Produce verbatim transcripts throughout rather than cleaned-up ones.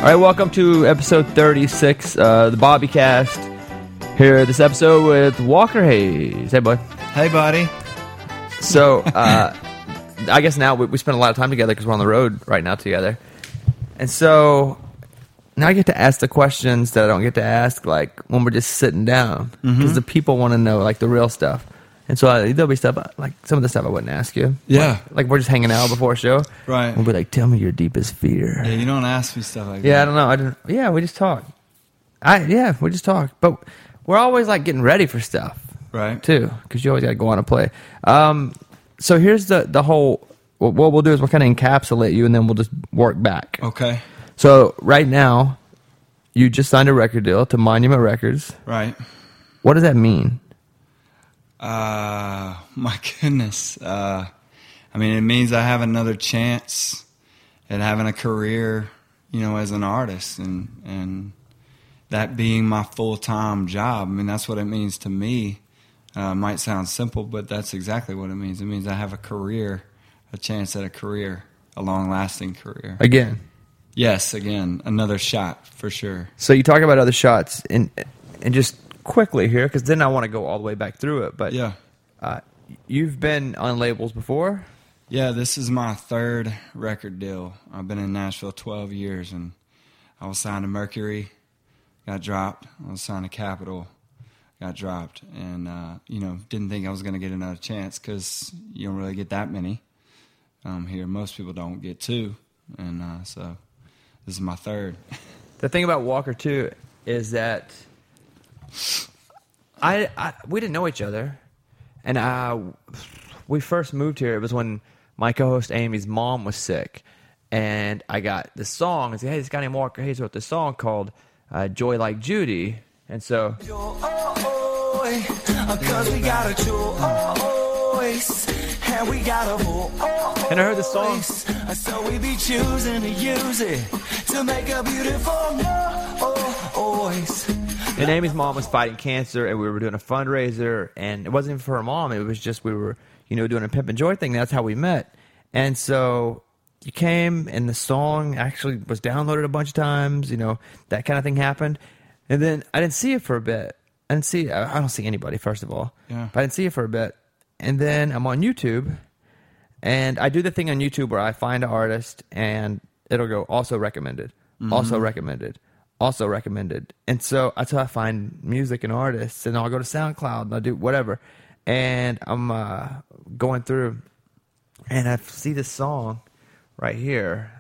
All right, welcome to episode thirty-six, uh, the Bobby Cast. Here, this episode with Walker Hayes. Hey, bud. Hey, buddy. So, uh, I guess now we, we spend a lot of time together because we're on the road right now together. And so, now I get to ask the questions that I don't get to ask, like, when we're just sitting down. Because mm-hmm. the people want to know, like, the real stuff. And so, uh, there'll be stuff, like, some of the stuff I wouldn't ask you. Yeah. Like, like we're just hanging out before a show. Right. We'll be like, tell me your deepest fear. Yeah, you don't ask me stuff like yeah, that. Yeah, I don't know. I don't, yeah, we just talk. I Yeah, we just talk. But we're always, like, getting ready for stuff. Right. Too. Because you always got to go on and play. Um, so here's the, the whole... What we'll do is we'll kind of encapsulate you, and then we'll just work back. Okay. So right now, you just signed a record deal to Monument Records. Right. What does that mean? Uh, my goodness. Uh, I mean, it means I have another chance at having a career, you know, as an artist, and and that being my full-time job. I mean, that's what it means to me. Uh, might sound simple, but that's exactly what it means. It means I have a career, a chance at a career, a long-lasting career. Again. Yes, again, another shot for sure. So you talk about other shots, and and just quickly here, because then I want to go all the way back through it. But yeah, uh, you've been on labels before? Yeah, this is my third record deal. I've been in Nashville twelve years, and I was signed to Mercury, got dropped. I was signed to Capitol, got dropped, and uh, you know, didn't think I was going to get another chance because you don't really get that many um, here. Most people don't get two, and uh, so this is my third. The thing about Walker too is that I, I we didn't know each other, and uh, we first moved here. It was when my co-host Amy's mom was sick, and I got this song and said, "Hey, this guy named Walker Hayes wrote this song called uh, Joy Like Judy," and so. And we got a and I heard the song. So we be choosing to use it to make a beautiful noise. And Amy's mom was fighting cancer, and we were doing a fundraiser, and it wasn't even for her mom. It was just we were, you know, doing a Pimp and Joy thing. That's how we met. And so you came, and the song actually was downloaded a bunch of times. You know, that kind of thing happened. And then I didn't see it for a bit. I didn't see. I don't see anybody, first of all. Yeah. But I didn't see it for a bit. And then I'm on YouTube, and I do the thing on YouTube where I find an artist, and it'll go also recommended, mm-hmm. also recommended, also recommended. And so that's how I find music and artists, and I'll go to SoundCloud, and I'll do whatever. And I'm uh, going through, and I see this song right here.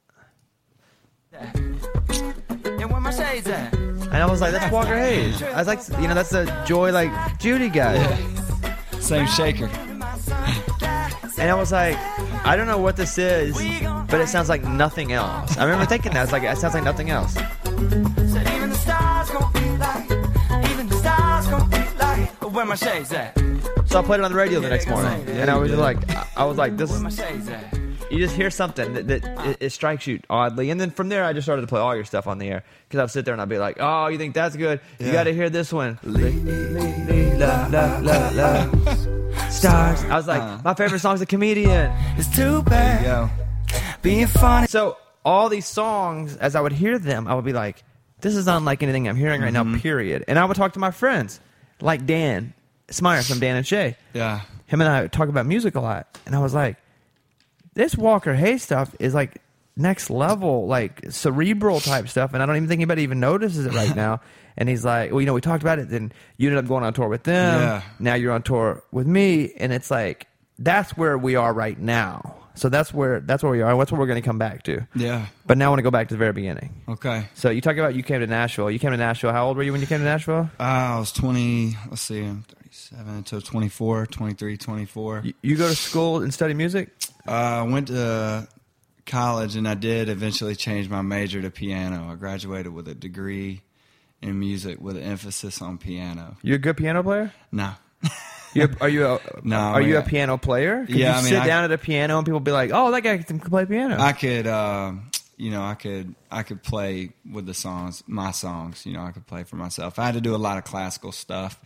And where my shades at? And I was like, that's Walker Hayes. I was like, you know, that's the Joy Like Judy guy. Yeah. Same shaker. And I was like, I don't know what this is, but it sounds like nothing else. I remember thinking that. It's like, it sounds like nothing else. Even the stars gon' be like, even the stars gon' be like, where my shades at? So I played it on the radio the next morning, and I was just like, I was like, this is, you just hear something that, that it, it strikes you oddly, and then from there I just started to play all your stuff on the air, because I'd sit there and I'd be like, oh, you think that's good? You yeah. got to hear this one. La, la, la, la. Stars. I was like, uh, my favorite song's A Comedian. It's too bad. There you go. Being funny. So all these songs, as I would hear them, I would be like, this is unlike anything I'm hearing right mm-hmm. now, period. And I would talk to my friends, like Dan Smyer from Dan and Shay. Yeah. Him and I would talk about music a lot. And I was like, this Walker Hayes stuff is like next level, like cerebral type stuff. And I don't even think anybody even notices it right now. And he's like, well, you know, we talked about it. Then you ended up going on tour with them. Yeah. Now you're on tour with me. And it's like, that's where we are right now. So that's where that's where we are. That's where we're going to come back to. Yeah. But now I want to go back to the very beginning. Okay. So you talk about you came to Nashville. You came to Nashville. How old were you when you came to Nashville? Uh, I was twenty. Let's see. I'm thirty-seven. So twenty-four, twenty-three, twenty-four. You, you go to school and study music? Uh, I went to college, and I did eventually change my major to piano. I graduated with a degree in music with an emphasis on piano. You a good piano player? No. You're, are you a, no, are you a piano player? Could yeah, you I mean, sit I, down at a piano and people be like, "Oh, that guy can play piano." I could, uh, you know, I could, I could play with the songs, my songs. You know, I could play for myself. I had to do a lot of classical stuff,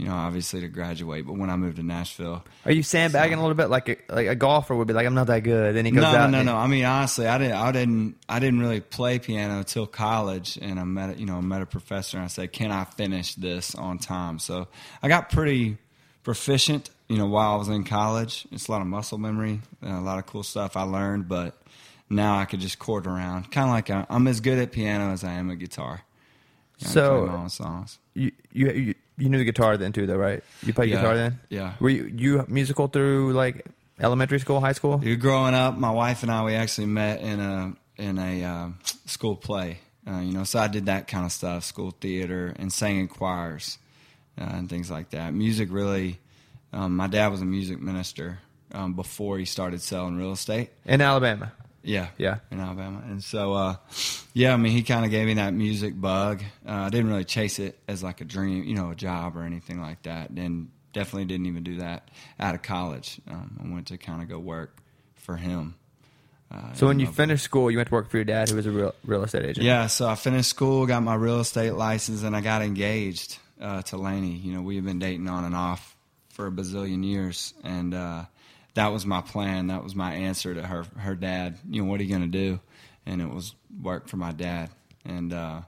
you know, obviously to graduate. But when I moved to Nashville, Are you sandbagging so, a little bit, like a, like a golfer would be like, I'm not that good. Then he goes no, out. No, no, and, no. I mean, honestly, I didn't, I didn't, I didn't really play piano until college, and I met, you know, I met a professor, and I said, "Can I finish this on time?" So I got pretty proficient, you know, while I was in college. It's a lot of muscle memory, and a lot of cool stuff I learned, but now I could just chord around. Kind of like I, I'm as good at piano as I am at guitar. You know, so I play my own songs. You, you you you knew the guitar then too, though, right? You played Yeah, guitar then. yeah. Were you you musical through like elementary school, high school? Dude, growing up, my wife and I, we actually met in a in a uh, school play. Uh, you know, so I did that kind of stuff, school theater, and sang in choirs uh, and things like that. Music really. Um, my dad was a music minister um, before he started selling real estate In Alabama. Yeah, Yeah. in Alabama, and so uh, yeah, I mean, he kind of gave me that music bug. Uh, I didn't really chase it as like a dream, you know, a job or anything like that. And definitely didn't even do that out of college. Um, I went to kind of go work for him. Uh, So when you Mobile. finished school, you went to work for your dad, who was a real real estate agent. Yeah, so I finished school, got my real estate license, and I got engaged uh, to Lainey. You know, we had been dating on and off for a bazillion years, and uh, that was my plan. That was my answer to her her dad. You know, what are you going to do? And it was work for my dad. And uh,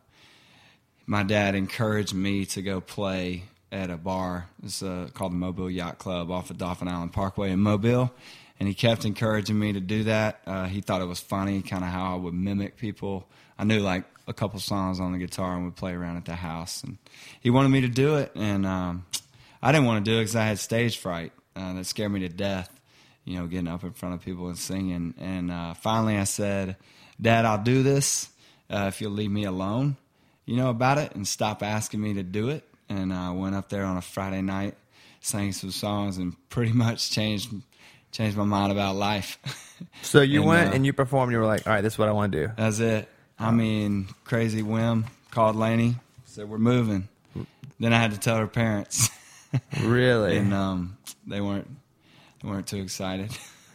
my dad encouraged me to go play at a bar. It's uh, called the Mobile Yacht Club off of Dauphin Island Parkway in Mobile. And he kept encouraging me to do that. Uh, he thought it was funny, kind of how I would mimic people. I knew like a couple songs on the guitar and would play around at the house. And he wanted me to do it. And um, I didn't want to do it because I had stage fright. Uh, that scared me to death, you know, getting up in front of people and singing. And uh, finally I said, Dad, I'll do this uh, if you'll leave me alone, you know, about it and stop asking me to do it. And I uh, went up there on a Friday night, sang some songs, and pretty much changed changed my mind about life. So you and, went uh, and you performed. You were like, all right, this is what I want to do. That's it. I mean, crazy whim. Called Lainey, said we're moving. Then I had to tell her parents. Really? And um, they weren't they weren't too excited.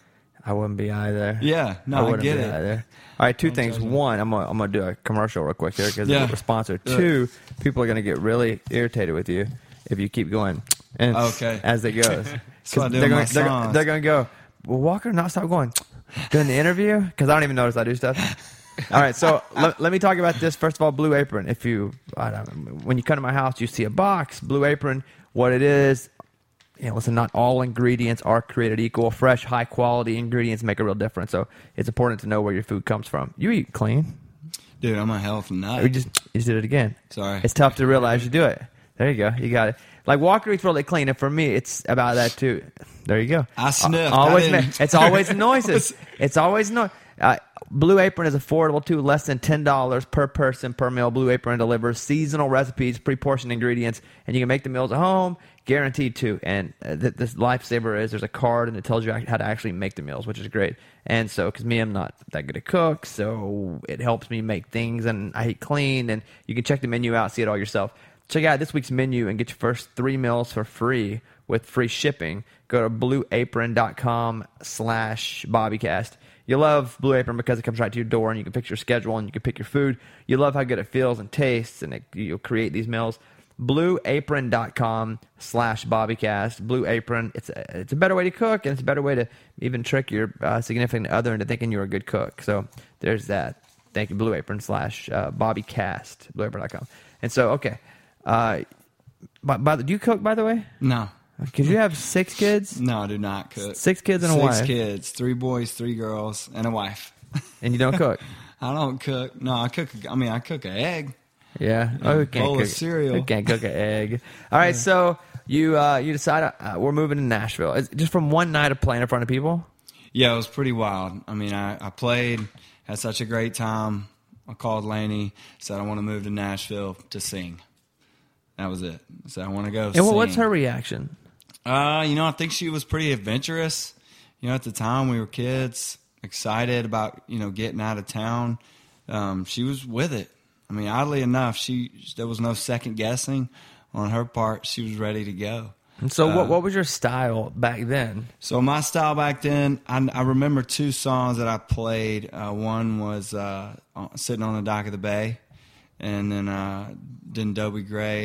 I wouldn't be either. Yeah, no, I I, wouldn't get be it. either. All right, two Don't things. judge me. One, I'm gonna, I'm gonna do a commercial real quick here because Yeah. we're sponsored. Yeah. Two, people are gonna get really irritated with you if you keep going. And Okay. as it goes, That's what I do they're with my gonna, they're, songs. they're gonna go. Well, Walker, not stop going during the interview because I don't even notice I do stuff. All right, so let, let me talk about this. First of all, Blue Apron. If you, I don't know, when you come to my house, you see a box, Blue Apron. What it is, you know, listen, not all ingredients are created equal. Fresh, high quality ingredients make a real difference. So it's important to know where your food comes from. You eat clean. Dude, I'm a health nut. You just you just did it again. Sorry. It's tough to realize you do it. There you go. You got it. Like Walker eats really clean, and for me, it's about that too. There you go. I sniffed. Always, I ma- didn't- it's always noises. It's always noise. Uh, Blue Apron is affordable too, less than ten dollars per person per meal. Blue Apron delivers seasonal recipes, pre-portioned ingredients, and you can make the meals at home, guaranteed to. And uh, th- this lifesaver is there's a card and it tells you how to actually make the meals, which is great. And so, because me, I'm not that good at cook, so it helps me make things, and I eat clean, and you can check the menu out, see it all yourself. Check out this week's menu and get your first three meals for free with free shipping. Go to blueapron.com slash bobbycast. You love Blue Apron because it comes right to your door and you can pick your schedule and you can pick your food. You love how good it feels and tastes, and it, you'll create these meals. blueapron.com slash bobbycast. Blue Apron, it's a, it's a better way to cook, and it's a better way to even trick your uh, significant other into thinking you're a good cook. So there's that. Thank you, Blue Apron slash uh, bobbycast, blueapron dot com. And so, okay. Uh, by, by the, do you cook, by the way? No. Because you have six kids? No, I do not cook. Six kids and a Six wife. kids, three boys, three girls, and a wife. And you don't cook? I don't cook. No, I cook. I mean, I cook an egg. Yeah. Oh, who can't bowl cook of cereal. Who can't cook an egg? All right, so you uh, you decide uh, we're moving to Nashville. Is it just from one night of playing in front of people? Yeah, it was pretty wild. I mean, I, I played, had such a great time. I called Lainey, said I want to move to Nashville to sing. That was it. I said I want to go And sing. well, what's her reaction? Uh, you know, I think she was pretty adventurous. You know, at the time we were kids, excited about, you know, getting out of town. Um, she was with it. I mean, oddly enough, she there was no second guessing on her part. She was ready to go. And so, Uh, what what was your style back then? So my style back then, I, I remember two songs that I played. Uh, one was uh, Sitting on the Dock of the Bay, and then uh, did Dobie Gray,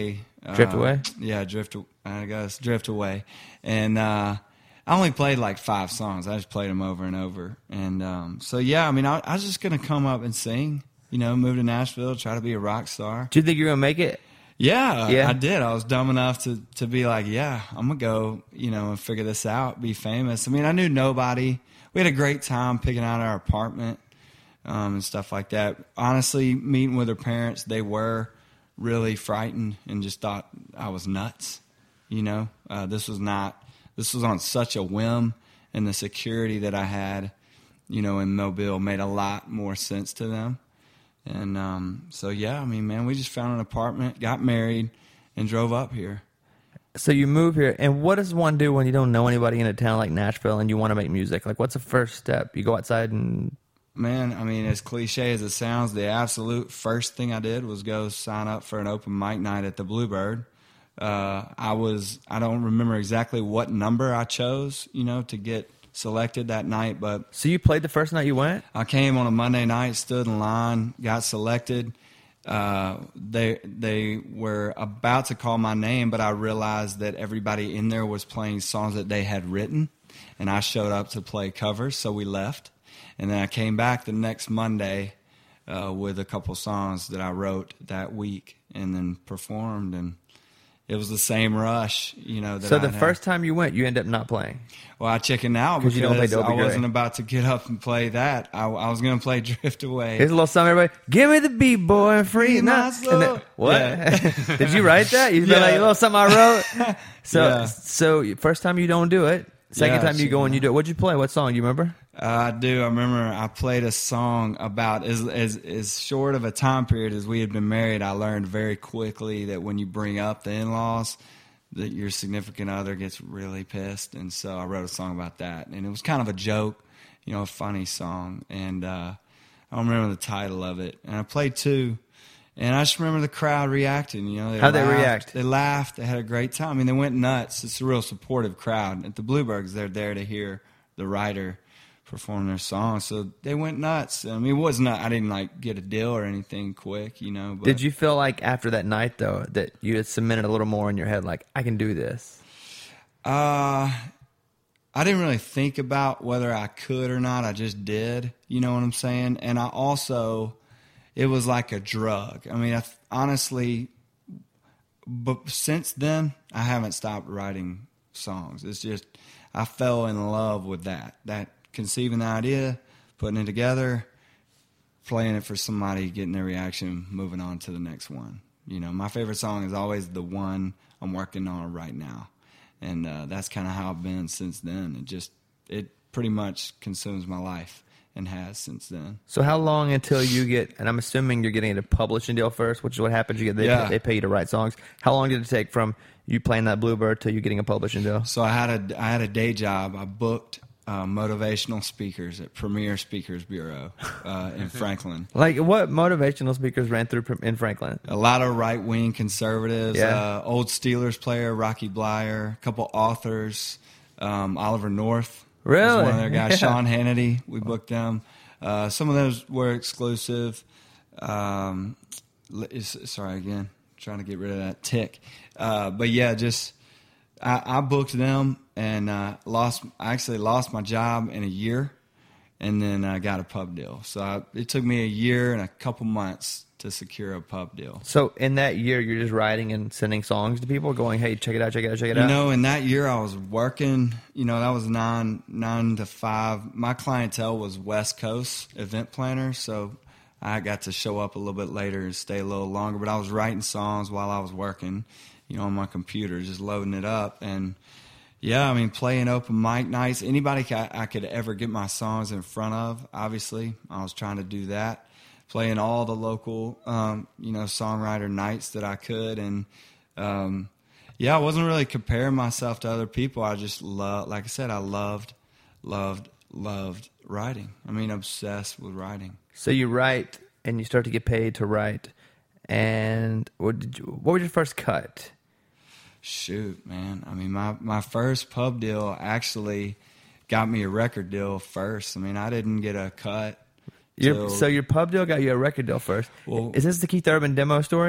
Drift Uh, Away? Yeah, Drift. I guess Drift Away, and uh, I only played like five songs. I just played them over and over, and um, so yeah. I mean, I, I was just gonna come up and sing. You know, move to Nashville, try to be a rock star. Do you think you're gonna make it? Yeah, Yeah. I did. I was dumb enough to to be like, yeah, I'm gonna go. You know, and figure this out, be famous. I mean, I knew nobody. We had a great time picking out our apartment um, and stuff like that. Honestly, meeting with her parents, they were really frightened and just thought I was nuts. You know, uh, this was not, this was on such a whim, and the security that I had, you know, in Mobile made a lot more sense to them. And um, so, yeah, I mean, man, we just found an apartment, got married, and drove up here. So you move here, and what does one do when you don't know anybody in a town like Nashville and you want to make music? Like, what's the first step? You go outside and... Man, I mean, as cliche as it sounds, the absolute first thing I did was go sign up for an open mic night at the Bluebird. Uh, I was, I don't remember exactly what number I chose, you know, to get selected that night, but... So you played the first night you went? I came on a Monday night, stood in line, got selected. Uh, they they were about to call my name, but I realized that everybody in there was playing songs that they had written, and I showed up to play covers, so we left. And then I came back the next Monday uh, with a couple songs that I wrote that week and then performed, and it was the same rush, you know. That So the I'd first had. time you went, you end up not playing. Well, I chickened out because you don't play Dobie I Gray. wasn't about to get up and play that. I, I was going to play Drift Away. Here's a little song, everybody. Give me the beat, boy, and free Free my my soul. soul. What? Yeah. Did you write that? You feel Yeah. like a little something I wrote? So, Yeah. so first time you don't do it. Second Yeah, time you go and you do it. What'd you play? What song? You remember? Uh, I do. I remember I played a song about as, as as short of a time period as we had been married. I learned very quickly that when you bring up the in-laws, that your significant other gets really pissed. And so I wrote a song about that. And it was kind of a joke, you know, a funny song. And uh, I don't remember the title of it. And I played two. And I just remember the crowd reacting. You know, they How'd they laughed, react? They laughed. They had a great time. I mean, they went nuts. It's a real supportive crowd. At the Bluebirds, they're there to hear the writer perform their song. So they went nuts. I mean, it was not, I didn't like get a deal or anything quick, you know. But Did you feel like after that night, though, that you had cemented a little more in your head, like, I can do this? Uh, I didn't really think about whether I could or not. I just did. You know what I'm saying? And I also, it was like a drug. I mean, I, honestly, but since then, I haven't stopped writing songs. It's just, I fell in love with that. That conceiving the idea, putting it together, playing it for somebody, getting their reaction, moving on to the next one. You know, my favorite song is always the one I'm working on right now. And uh, that's kind of how I've been since then. It just, it pretty much consumes my life and has since then. So how long until you get, and I'm assuming you're getting a publishing deal first, which is what happens. You get they, Yeah. they pay you to write songs. How long did it take from you playing that Bluebird to you getting a publishing deal? So I had a, I had a day job. I booked uh, motivational speakers at Premier Speakers Bureau uh, in Franklin. Like, what motivational speakers ran through in Franklin? A lot of right-wing conservatives, Yeah. uh, old Steelers player, Rocky Blyer, a couple authors, um, Oliver North. Really? Was one of their guys. Yeah. Sean Hannity, we booked them. Uh, some of those were exclusive. Um, l- is- sorry, again, trying to get rid of that tick. Uh, but yeah, just I, I booked them and uh, lost. I actually lost my job in a year, and then I got a pub deal. So I, it took me a year and a couple months to secure a pub deal. So in that year, you're just writing and sending songs to people, going, "Hey, check it out, check it out, check it You out." know, in that year I was working, you know, that was nine, nine to five. My clientele was West Coast event planners, so I got to show up a little bit later and stay a little longer. But I was writing songs while I was working, you know, on my computer, just loading it up. And yeah, I mean, playing open mic nights, anybody I, I could ever get my songs in front of, obviously, I was trying to do that. Playing all the local, um, you know, songwriter nights that I could. And, um, yeah, I wasn't really comparing myself to other people. I just love, like I said, I loved, loved, loved writing. I mean, obsessed with writing. So you write, and you start to get paid to write. And what did you? What was your first cut? Shoot, man. I mean, my, my first pub deal actually got me a record deal first. I mean, I didn't get a cut. Your, till- so your pub deal got you a record deal first. Well- Is this the Keith Urban demo story?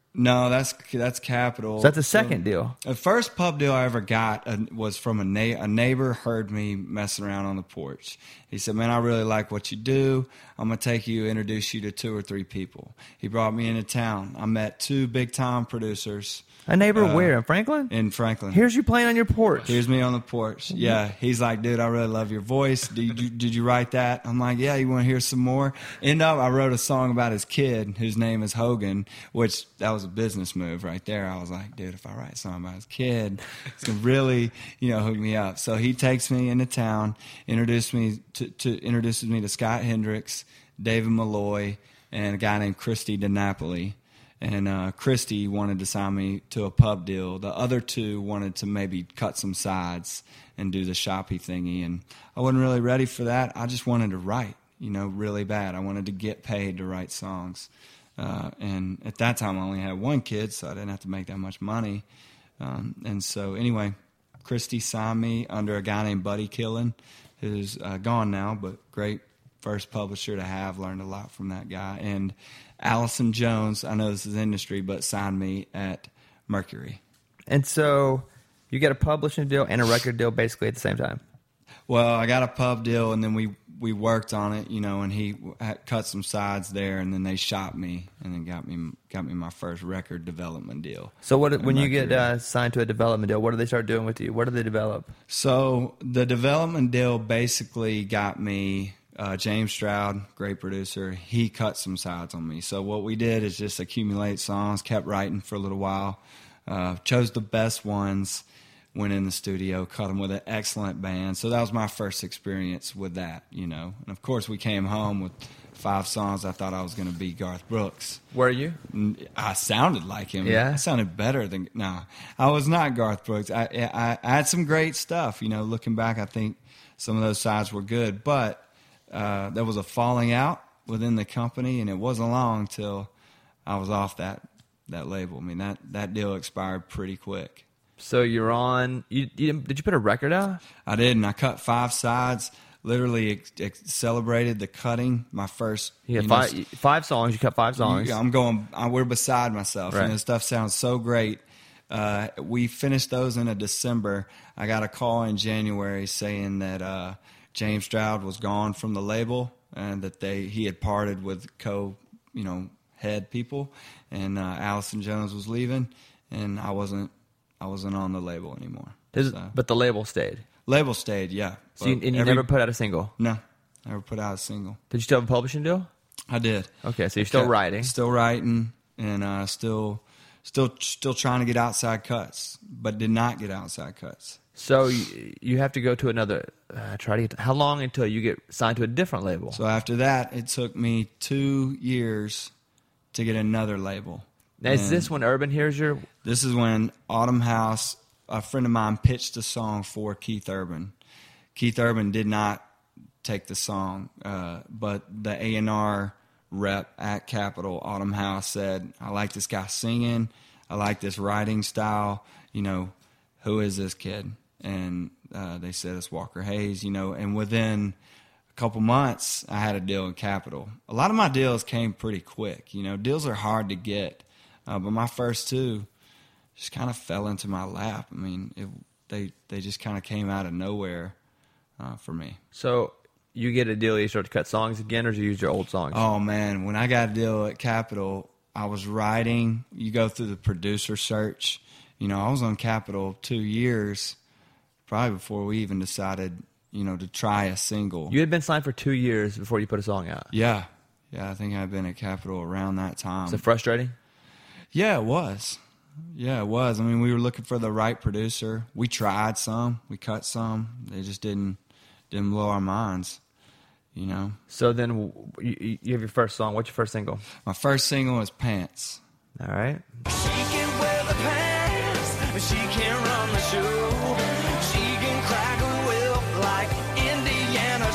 No, that's that's Capitol. So that's a second So, deal. The first pub deal I ever got uh, was from a, na- a neighbor heard me messing around on the porch. He said, man, I really like what you do. I'm going to take you, introduce you to two or three people. He brought me into town. I met two big-time producers. A neighbor Uh, where? In Franklin? In Franklin. Here's you playing on your porch. Here's me on the porch. Yeah. He's like, dude, I really love your voice. Did you, did you write that? I'm like, yeah, you want to hear some more? End up, I wrote a song about his kid, whose name is Hogan, which that was a business move right there. I was like, dude, if I write a song about his kid, it's going to really, you know, hook me up. So he takes me into town, introduced me to, to introduces me to Scott Hendricks, David Malloy, and a guy named Christy DiNapoli. And uh, Christy wanted to sign me to a pub deal. The other two wanted to maybe cut some sides and do the shoppy thingy. And I wasn't really ready for that. I just wanted to write, you know, really bad. I wanted to get paid to write songs. Uh, and at that time, I only had one kid, so I didn't have to make that much money. Um, and so anyway, Christy signed me under a guy named Buddy Killen, who's uh, gone now, but great first publisher to have. Learned a lot from that guy. And Allison Jones, I know this is industry, but signed me at Mercury. And so you get a publishing deal and a record deal basically at the same time. Well, I got a pub deal, and then we, we worked on it, you know, and he had cut some sides there, and then they shot me, and then got me got me my first record development deal. So what when you Mercury. get uh, signed to a development deal, what do they start doing with you? What do they develop? So the development deal basically got me uh, James Stroud, great producer. He cut some sides on me. So what we did is just accumulate songs, kept writing for a little while, uh, chose the best ones, went in the studio, cut them with an excellent band. So that was my first experience with that, you know. And of course, we came home with five songs. I thought I was going to be Garth Brooks. Were you? I sounded like him. Yeah? I sounded better than, no, I was not Garth Brooks. I, I, I had some great stuff, you know. Looking back, I think some of those sides were good, but uh, there was a falling out within the company, and it wasn't long till I was off that, that label. I mean, that, that deal expired pretty quick. So you're on. You, you did you put a record out? I did, and I cut five sides. Literally ex- ex- celebrated the cutting. My first. You had you five know, five songs. You cut five songs. Yeah, I'm going. I, we're beside myself. Right. And this stuff sounds so great. Uh, we finished those in a December. I got a call in January saying that uh, James Stroud was gone from the label and that they he had parted with co, you know, head people, and uh, Allison Jones was leaving, and I wasn't. I wasn't on the label anymore. Is- So. But the label stayed. Label stayed, yeah. So you, But and you every- never put out a single. No, never put out a single. Did you still have a publishing deal? I did. Okay, so you're still Kept- writing. Still writing, and uh, still, still, still trying to get outside cuts, but did not get outside cuts. So you, you have to go to another. Uh, try to get. To, how long until you get signed to a different label? So after that, it took me two years to get another label. Now, is And this when Urban hears your? This is when Autumn House, a friend of mine, pitched a song for Keith Urban. Keith Urban did not take the song, uh, but the A and R rep at Capitol, Autumn House, said, I like this guy singing. I like this writing style. You know, who is this kid? And uh, they said it's Walker Hayes, you know, and within a couple months, I had a deal in Capitol. A lot of my deals came pretty quick. You know, deals are hard to get, uh, but my first two just kind of fell into my lap. I mean, it, they they just kind of came out of nowhere uh, for me. So you get a deal, you start to cut songs again, or do you use your old songs? Oh, man, when I got a deal at Capitol, I was writing. You go through the producer search. You know, I was on Capitol two years, probably before we even decided, you know, to try a single. You had been signed for two years before you put a song out. Yeah. Yeah, I think I'd been at Capitol around that time. Is it frustrating? Yeah, it was. Yeah, it was. I mean, we were looking for the right producer. We tried some. We cut some. They just didn't didn't blow our minds, you know. So then you, you have your first song. What's your first single? My first single was Pants. All right. She can wear the pants, but she can't run the show. She can crack a whip like Indiana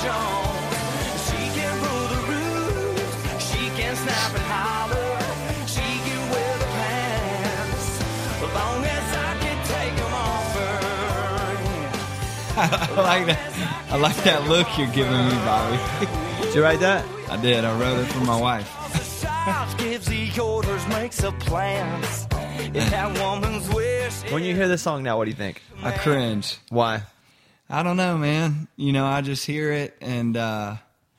Jones. She can rule the roost. She can snap and holler. She can wear the pants, as long as I can take them off her. I like that. I like that look you're giving me, Bobby. Did you write that? I did. I wrote it for my wife. The charge, gives the orders, makes the plans. If that woman's wish. When you hear this song now, what do you think? I cringe. Why? I don't know, man. You know, I just hear it and uh,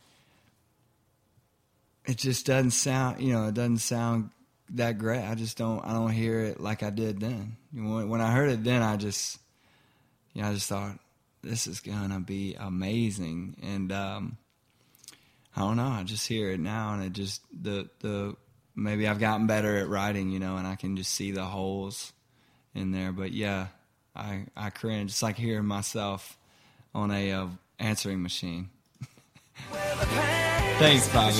it just doesn't sound, you know, it doesn't sound that great. I just don't, I don't hear it like I did then. You know, when, when I heard it then, I just, you know, I just thought, this is going to be amazing. And um, I don't know, I just hear it now and it just, the, the, maybe I've gotten better at writing, you know, and I can just see the holes in there. But yeah, I, I cringe. It's like hearing myself on a uh, answering machine. Thanks, Bobby.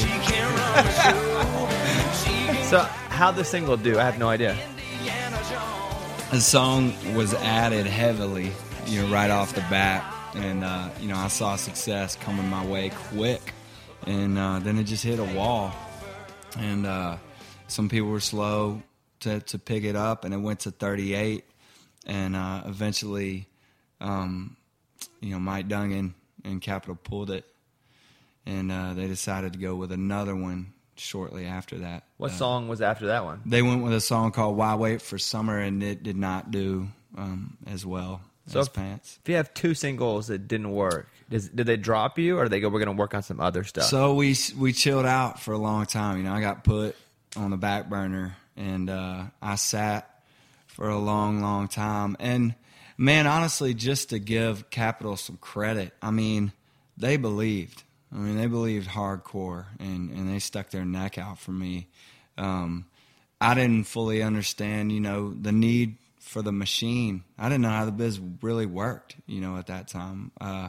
So, how'd the single do? I have no idea. The song was added heavily, you know, right off the bat. And, uh, you know, I saw success coming my way quick. And uh, then it just hit a wall. And uh, some people were slow to, to pick it up, and it went to thirty-eight. And uh, eventually, um, you know, Mike Dungan and Capitol pulled it, and uh, they decided to go with another one shortly after that. What uh, song was after that one? They went with a song called Why Wait for Summer, and it did not do um, as well So as if- Pants. If you have two singles that didn't work, does, did they drop you, or did they go, we're going to work on some other stuff? So we we chilled out for a long time. You know, I got put on the back burner, and uh, I sat for a long, long time. And, man, honestly, just to give Capitol some credit, I mean, they believed. I mean, they believed hardcore, and, and they stuck their neck out for me. Um, I didn't fully understand, you know, the need for the machine. I didn't know how the biz really worked, you know, at that time. Uh,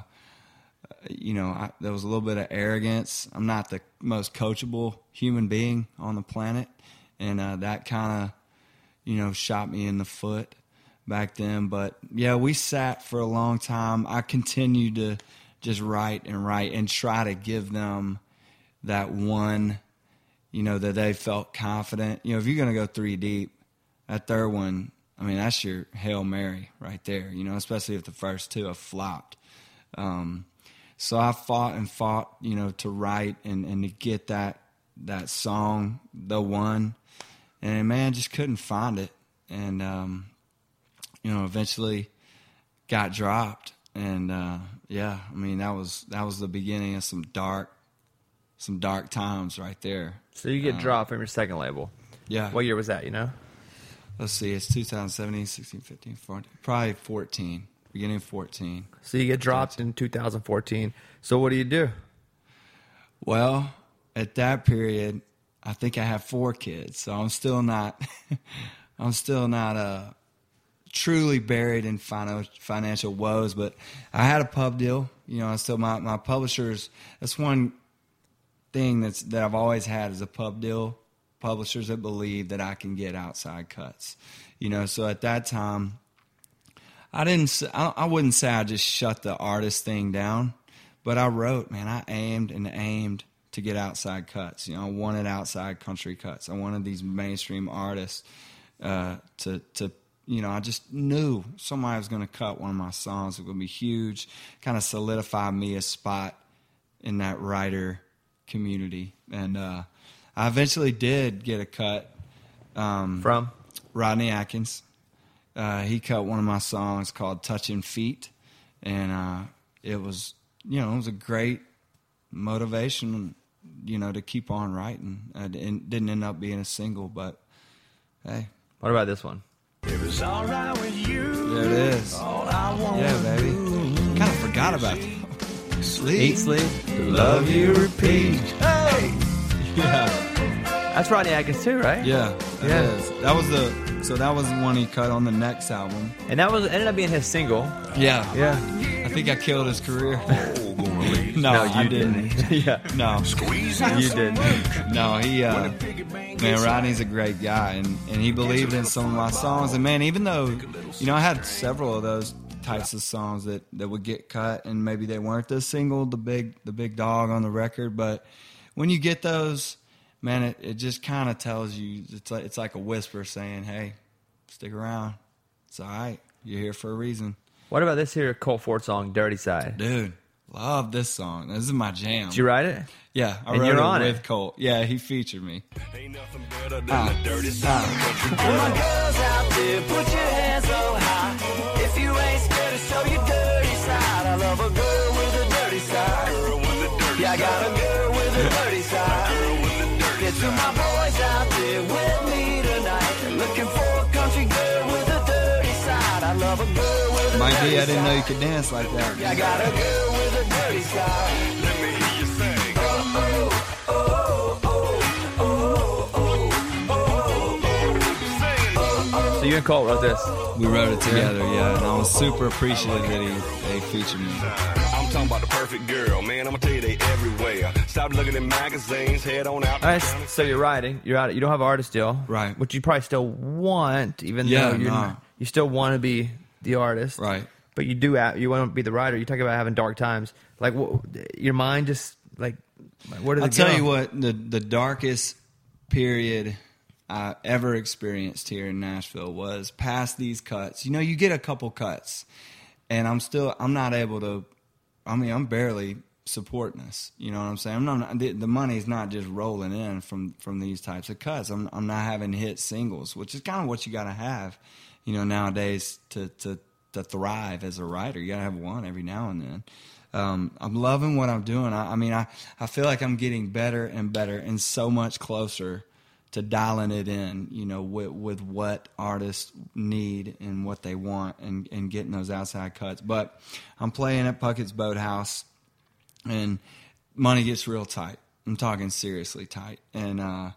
you know, I, there was a little bit of arrogance. I'm not the most coachable human being on the planet, and uh, that kind of, you know, shot me in the foot back then. But, yeah, we sat for a long time. I continued to just write and write and try to give them that one, you know, that they felt confident. You know, if you're going to go three deep, that third one, I mean, that's your Hail Mary right there, you know, especially if the first two have flopped. Um, so I fought and fought, you know, to write and, and to get that that song, the one. And, man, just couldn't find it. And, um, you know, eventually got dropped. And, uh, yeah, I mean, that was that was the beginning of some dark, some dark times right there. So you get Uh, dropped from your second label. Yeah. What year was that, you know? Let's see, it's two thousand seventeen, sixteen, fifteen, fourteen, probably fourteen, beginning of fourteen. So you get dropped in two thousand fourteen. So what do you do? Well, at that period, I think I have four kids, so I'm still not, I'm still not uh, truly buried in finan- financial woes. But I had a pub deal, you know. I still my my publishers. That's one thing that's that I've always had is a pub deal. Publishers that believe that I can get outside cuts, you know. So at that time, I didn't. s- I, I wouldn't say I just shut the artist thing down, but I wrote, man. I aimed and aimed to get outside cuts. You know, I wanted outside country cuts. I wanted these mainstream artists uh, to to. You know, I just knew somebody was going to cut one of my songs. It was going to be huge. Kind of solidify me a spot in that writer community, and. uh I eventually did get a cut um, From? Rodney Atkins. Uh, he cut one of my songs called Touching Feet, and uh, it was, you know, it was a great motivation, you know, to keep on writing. It didn't end up being a single, but hey. What about this one? It was all right with you. There it is. All I want. Yeah, baby. Kind of forgot about that. Sleep. Eat, sleep. Love you, repeat. Hey. Yeah. That's Rodney Atkins too, right? Yeah, that Yeah. is. That was the so that was the one he cut on the next album. And that was ended up being his single. Yeah, Yeah. I think I killed his career. Oh, gonna leave. no, No, I you didn't. yeah. No, Squeeze You did. no, he. Uh, man, Rodney's a great guy, and and he believed in some of my songs. And man, even though you know I had several of those types of songs that that would get cut, and maybe they weren't the single, the big the big dog on the record, but when you get those. Man, it, it just kind of tells you, it's like, it's like a whisper saying, hey, stick around. It's all right. You're here for a reason. What about this here Colt Ford song, Dirty Side? Dude, love this song. This is my jam. Did you write it? Yeah, I And wrote you're it on with it. Colt. Yeah, he featured me. Ain't nothing better than Ah, the dirty side of country ah. girl. My girls out there, put your hands up high. If you ain't scared to show your dirty side, I love a girl with a dirty side. Girl with a dirty yeah, I got a girl with a dirty side. Girl with a dirty yeah, to my boys out there with me tonight, looking for a country girl with a dirty side. I love a girl with a Might dirty be I didn't know you side. could dance like that. Yeah, I got a girl with a dirty side. Let me hear you sing. Oh, oh, oh, oh, oh, oh, oh, oh. So you and Colt wrote this. We wrote it together, yeah, and I was super appreciative that he, that he featured me. I'm talking about the perfect girl, man. I'm gonna tell you they everywhere. Stop looking at magazines, head on out. All right, so you're writing. You're out. You don't have an artist deal, Right. Which you probably still want, even Yeah, though you're no. not, you still want to be the artist, Right. But you do. have- You want to be the writer. You talk about having dark times. Like what, your mind just like where did I'll it tell go? you what, the the darkest period I ever experienced here in Nashville was past these cuts. You know, you get a couple cuts, and I'm still, I'm not able to, I mean, I'm barely supporting this. You know what I'm saying? I'm not, the, the money's not just rolling in from, from these types of cuts. I'm, I'm not having hit singles, which is kind of what you got to have, you know, nowadays to, to, to thrive as a writer. You got to have one every now and then. Um, I'm loving what I'm doing. I, I mean, I, I feel like I'm getting better and better and so much closer to dialing it in, you know, with, with what artists need and what they want and, and getting those outside cuts. But I'm playing at Puckett's Boathouse, and money gets real tight. I'm talking seriously tight. And uh,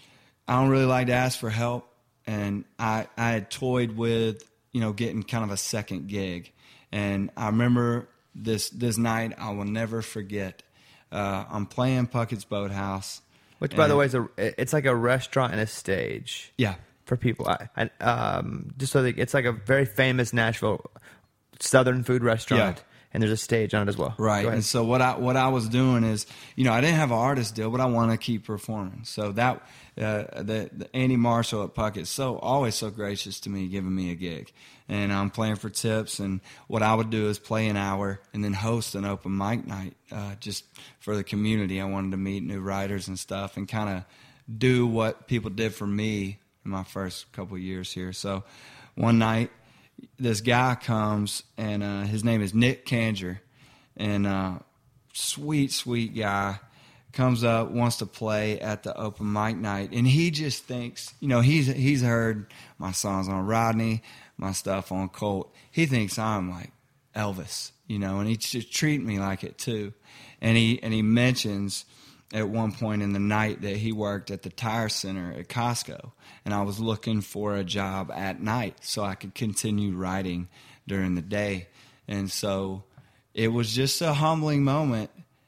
I don't really like to ask for help. And I, I had toyed with, you know, getting kind of a second gig. And I remember this this night I will never forget. Uh, I'm playing Puckett's Boathouse. Which, by the and- way, is a it's like a restaurant and a stage. Yeah. For people, I, I um just so that it's like a very famous Nashville Southern food restaurant, Yeah. and there's a stage on it as well. Right. Go ahead. And so what I what I was doing is, you know, I didn't have an artist deal, but I want to keep performing. So that uh, the, the Andy Marshall at Puckett, so always so gracious to me, giving me a gig, and I'm playing for tips. And what I would do is play an hour and then host an open mic night, uh, just for the community. I wanted to meet new writers and stuff, and kind of do what people did for me in my first couple of years here. So one night, this guy comes, and uh, his name is Nick Kanger, and uh, sweet, sweet guy, comes up, wants to play at the open mic night, and he just thinks, you know, he's he's heard my songs on Rodney, my stuff on Colt. He thinks I'm like Elvis, you know, and he just treat me like it too. And he and he mentions at one point in the night that he worked at the tire center at Costco, and I was looking for a job at night so I could continue writing during the day. And so it was just a humbling moment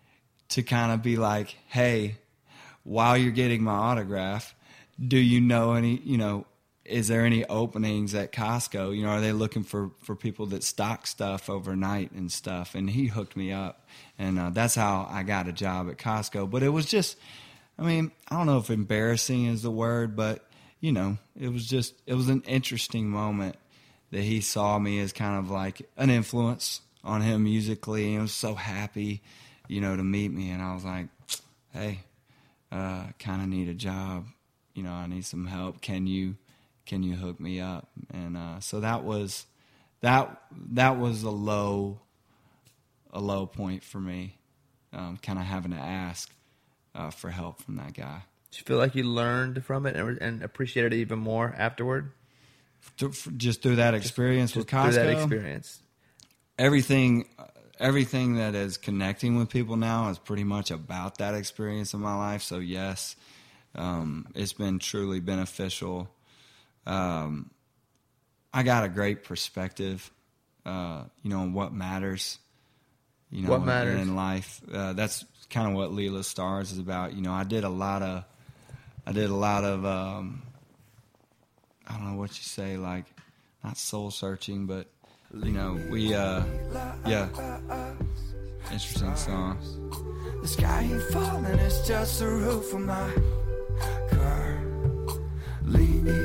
to kind of be like, hey, while you're getting my autograph, do you know any, you know, is there any openings at Costco? You know, are they looking for, for people that stock stuff overnight and stuff? And he hooked me up, and uh, that's how I got a job at Costco. But it was just, I mean, I don't know if embarrassing is the word, but, you know, it was just, it was an interesting moment that he saw me as kind of like an influence on him musically. And he was so happy, you know, to meet me. And I was like, hey, uh, kind of need a job. You know, I need some help. Can you, can you hook me up? And uh, so that was, that that was a low, a low point for me, um, kind of having to ask uh, for help from that guy. Do you feel like you learned from it and, and appreciated it even more afterward? To, for, just through that experience Just with Costco, through that experience. everything, everything that is connecting with people now is pretty much about that experience in my life. So yes, um, it's been truly beneficial. Um, I got a great perspective, uh, you know, on what matters, you know, What matters? in life. Uh, that's kind of what Leela Stars is about. You know, I did a lot of, I did a lot of, um, I don't know what you say, like, not soul searching, but, you know, we, uh, yeah, interesting song. The sky ain't falling, it's just the roof of my car.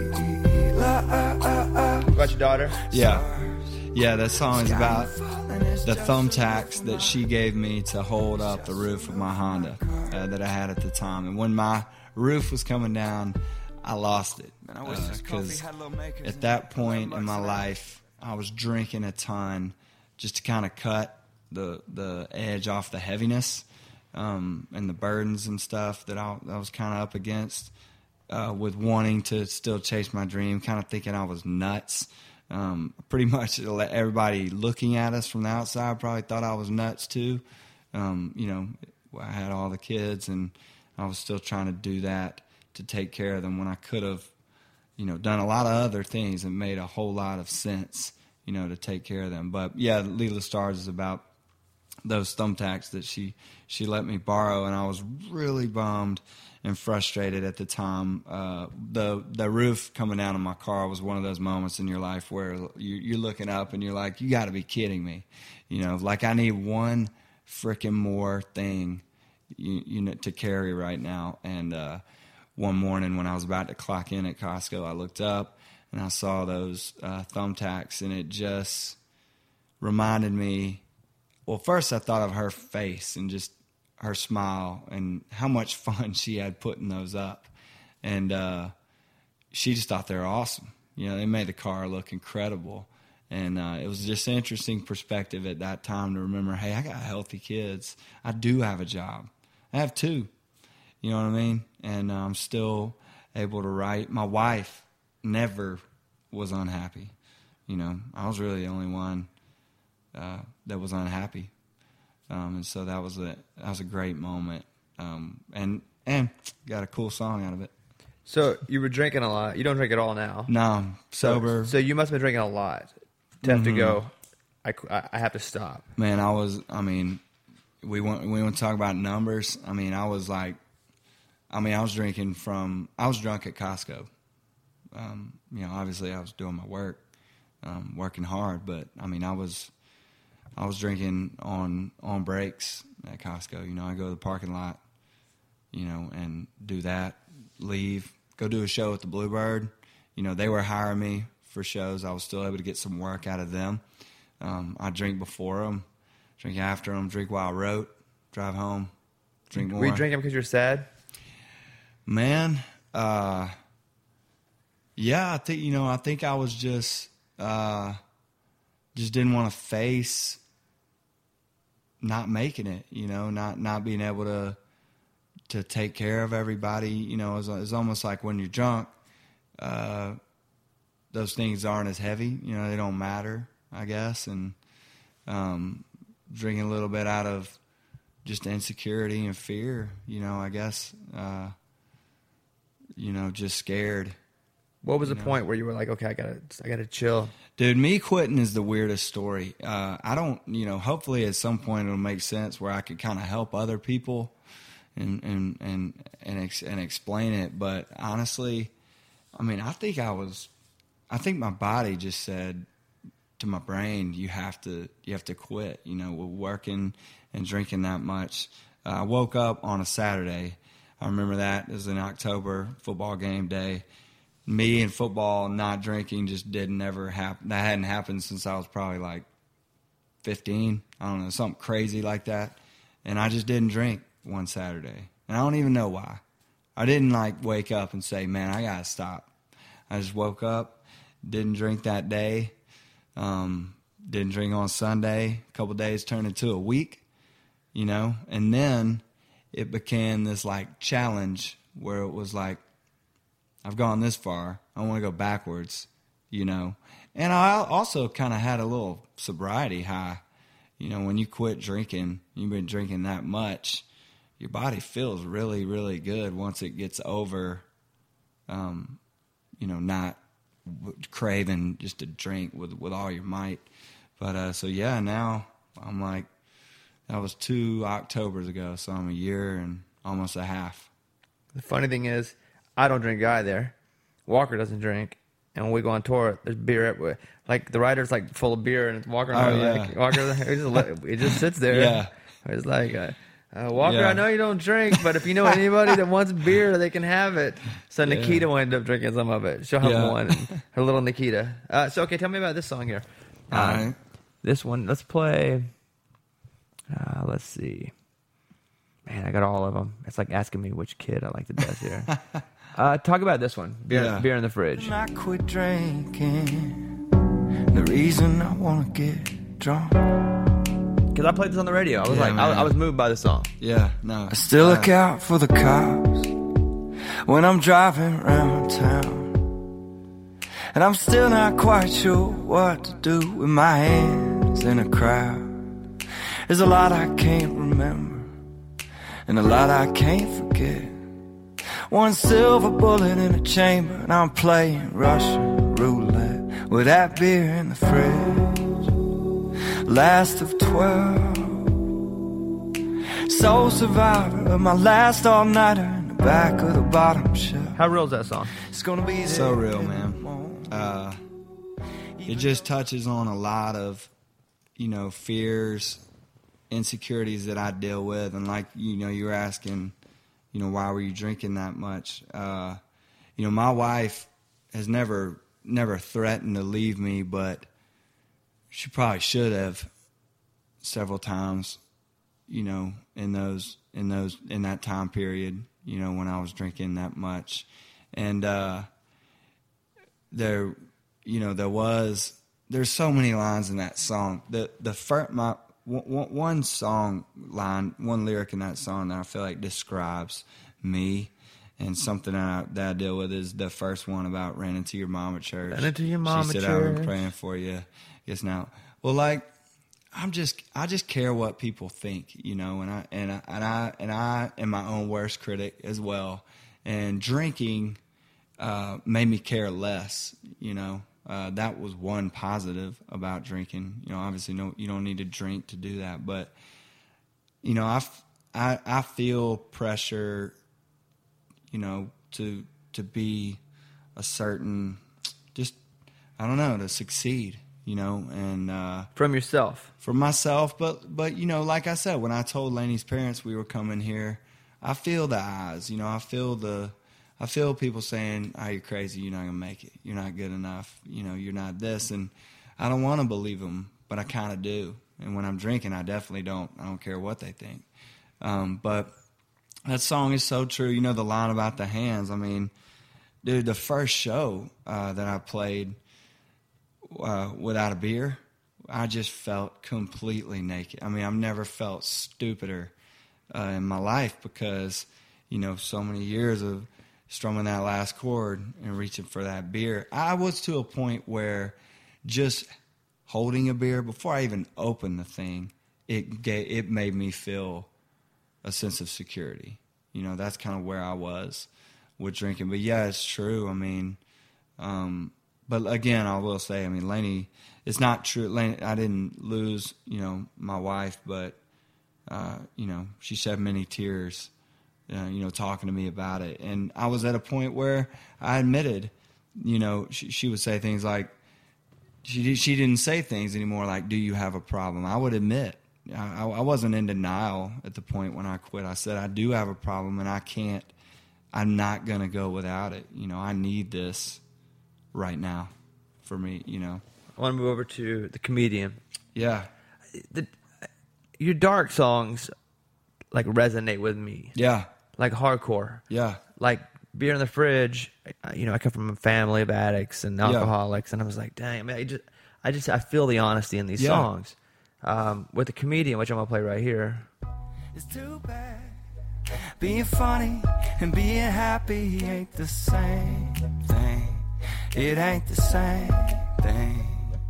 What about your daughter? Yeah, yeah, that song is about, the thumbtacks that she gave me to hold up the roof of my Honda uh, that I had at the time. And when my roof was coming down, I lost it because uh, at that point in my life, I was drinking a ton just to kind of cut the the edge off the heaviness um, and the burdens and stuff that I, I was kind of up against uh, with wanting to still chase my dream, kind of thinking I was nuts. Um, pretty much everybody looking at us from the outside probably thought I was nuts too. Um, you know, I had all the kids and I was still trying to do that to take care of them when I could have, you know, done a lot of other things and made a whole lot of sense, you know, to take care of them. But yeah, Lead of the Stars is about those thumbtacks that she, she let me borrow, and I was really bummed and frustrated at the time. Uh, the the roof coming down on my car was one of those moments in your life where you, you're looking up and you're like, you got to be kidding me. You know, like I need one freaking more thing you, you know, to carry right now. And uh, one morning when I was about to clock in at Costco, I looked up and I saw those uh, thumbtacks, and it just reminded me, well, first I thought of her face and just her smile and how much fun she had putting those up. And uh, she just thought they were awesome. You know, they made the car look incredible. And uh, it was just an interesting perspective at that time to remember, hey, I got healthy kids. I do have a job. I have two. You know what I mean? And uh, I'm still able to write. My wife never was unhappy. You know, I was really the only one uh, that was unhappy. Um, and so that was a that was a great moment, um, and and got a cool song out of it. So you were drinking a lot. You don't drink at all now. No, I'm sober. So, so you must have been drinking a lot to have mm-hmm. to go. I, I have to stop. Man, I was. I mean, we want we want to talk about numbers. I mean, I was like, I mean, I was drinking from. I was drunk at Costco. Um, you know, obviously, I was doing my work, um, working hard, but I mean, I was. I was drinking on, on breaks at Costco. You know, I go to the parking lot, you know, and do that, leave, go do a show at the Bluebird. You know, they were hiring me for shows. I was still able to get some work out of them. Um, I drink before them, drink after them, drink while I wrote, drive home, drink more. Were you drinking because you're sad? Man, uh, yeah, I think, you know, I think I was just, uh, just didn't want to face not making it, you know, not, not being able to to take care of everybody. You know, it's, it's almost like when you're drunk, uh, those things aren't as heavy. You know, they don't matter, I guess. And um, drinking a little bit out of just insecurity and fear, you know, I guess, uh, you know, just scared. What was the know? point where you were like, okay, I gotta, I gotta chill? Dude, me quitting is the weirdest story. Uh, I don't, you know, hopefully at some point it'll make sense where I could kind of help other people and and and and, ex- and explain it. But honestly, I mean, I think I was, I think my body just said to my brain, you have to, you have to quit. You know, working and drinking that much. Uh, I woke up on a Saturday. I remember that. It was an October football game day. Me and football not drinking just didn't ever happen. That hadn't happened since I was probably like fifteen. I don't know, something crazy like that. And I just didn't drink one Saturday. And I don't even know why. I didn't like wake up and say, man, I got to stop. I just woke up, didn't drink that day, um, didn't drink on Sunday. A couple days turned into a week, you know. And then it became this like challenge where it was like, I've gone this far. I want to go backwards, you know. And I also kind of had a little sobriety high. You know, when you quit drinking, you've been drinking that much, your body feels really, really good once it gets over, um, you know, not craving just to drink with, with all your might. But uh, so, yeah, now I'm like, that was two Octobers ago, so I'm a year and almost a half. The funny thing is, I don't drink either. Walker doesn't drink. And when we go on tour, there's beer everywhere. Like, the rider's, like, full of beer, and Walker and oh, I are yeah. like, Walker, it just, it just sits there. Yeah. It's like, uh, uh, Walker, yeah. I know you don't drink, but if you know anybody that wants beer, they can have it. So yeah. Nikita will end up drinking some of it. She'll have yeah. one. Her little Nikita. Uh, so, okay, tell me about this song here. All Uh, right. This one, let's play... Uh, let's see. Man, I got all of them. It's like asking me which kid I like the best here. uh, talk about this one. Beer, Yeah. beer in the fridge. I quit drinking. The reason I want to get drunk. Because I played this on the radio. I was Yeah, like, I, man. I was moved by the song. Yeah, no. I still look Uh, out for the cops when I'm driving around town. And I'm still not quite sure what to do with my hands in a crowd. There's a lot I can't remember and a lot I can't forget. One silver bullet in a chamber and I'm playing Russian roulette with that beer in the fridge. Last of twelve, sole survivor of my last all-nighter in the back of the bottom shelf. How real is that song? It's gonna be So there real, in man. the morning. Uh, it just touches on a lot of, you know, fears, insecurities that I deal with. And like, you know, you were asking, you know, why were you drinking that much? Uh, you know, my wife has never, never threatened to leave me, but she probably should have several times, you know, in those, in those, in that time period, you know, when I was drinking that much. And, uh, there, you know, there was, there's so many lines in that song. The, the first, my, one, one song line, one lyric in that song that I feel like describes me and something I, that I deal with is the first one about ran into your mom at church. Ran into your mom she at said, I've been church. praying for you. Yes, now. Well, like, I'm just, I just care what people think, you know, and I, and I, and I, and I am my own worst critic as well. And drinking, uh, made me care less, you know. Uh, that was one positive about drinking. You know, obviously, no, you don't need to drink to do that, but you know, I, f- I, I feel pressure, you know, to to be a certain, just I don't know, to succeed, you know, and uh, From yourself. for myself. But but you know, like I said, when I told Lainey's parents we were coming here, I feel the eyes, you know, I feel the. I feel people saying, oh, you're crazy, you're not going to make it, you're not good enough, you know, you're not this, and I don't want to believe them, but I kind of do, and when I'm drinking, I definitely don't, I don't care what they think, um, but that song is so true, you know, the line about the hands, I mean, dude, the first show uh, that I played uh, without a beer, I just felt completely naked. I mean, I've never felt stupider uh, in my life because, you know, so many years of strumming that last chord and reaching for that beer. I was to a point where just holding a beer before I even opened the thing, it gave, it made me feel a sense of security. You know, that's kind of where I was with drinking. But yeah, it's true. I mean, um, but again, I will say, I mean, Lainey, it's not true. Lainey, I didn't lose, you know, my wife, but, uh, you know, she shed many tears. Uh, you know, talking to me about it. And I was at a point where I admitted, you know, she, she would say things like, she she didn't say things anymore like, do you have a problem? I would admit, I, I wasn't in denial at the point when I quit. I said, I do have a problem and I can't, I'm not going to go without it. You know, I need this right now for me, you know. I want to move over to The Comedian. Yeah. The, your dark songs, like, resonate with me. Yeah. Like hardcore. Yeah. Like Beer in the Fridge. You know, I come from a family of addicts and alcoholics, and I was like, dang, I mean, I just, I just, I feel the honesty in these Yeah. songs. Um, with The Comedian, which I'm gonna play right here. It's too bad being funny and being happy ain't the same thing. It ain't the same thing.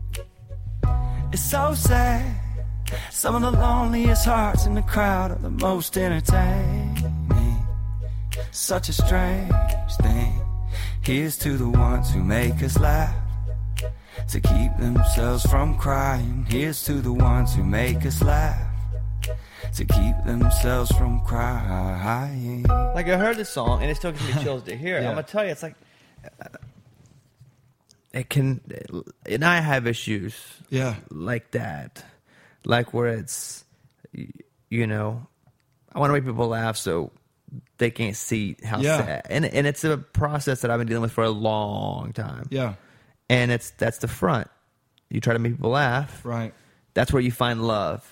It's so sad. Some of the loneliest hearts in the crowd are the most entertaining. Such a strange thing. Here's to the ones who make us laugh, to keep themselves from crying. Here's to the ones who make us laugh, to keep themselves from crying. Like, I heard this song, and it still gives me chills to hear it. Yeah. I'm gonna tell you, it's like, uh, it can, and I have issues Yeah. like that. Like where it's, you know, I want to make people laugh so they can't see how Yeah. sad. And and it's a process that I've been dealing with for a long time. Yeah. And it's that's the front. You try to make people laugh. Right. That's where you find love.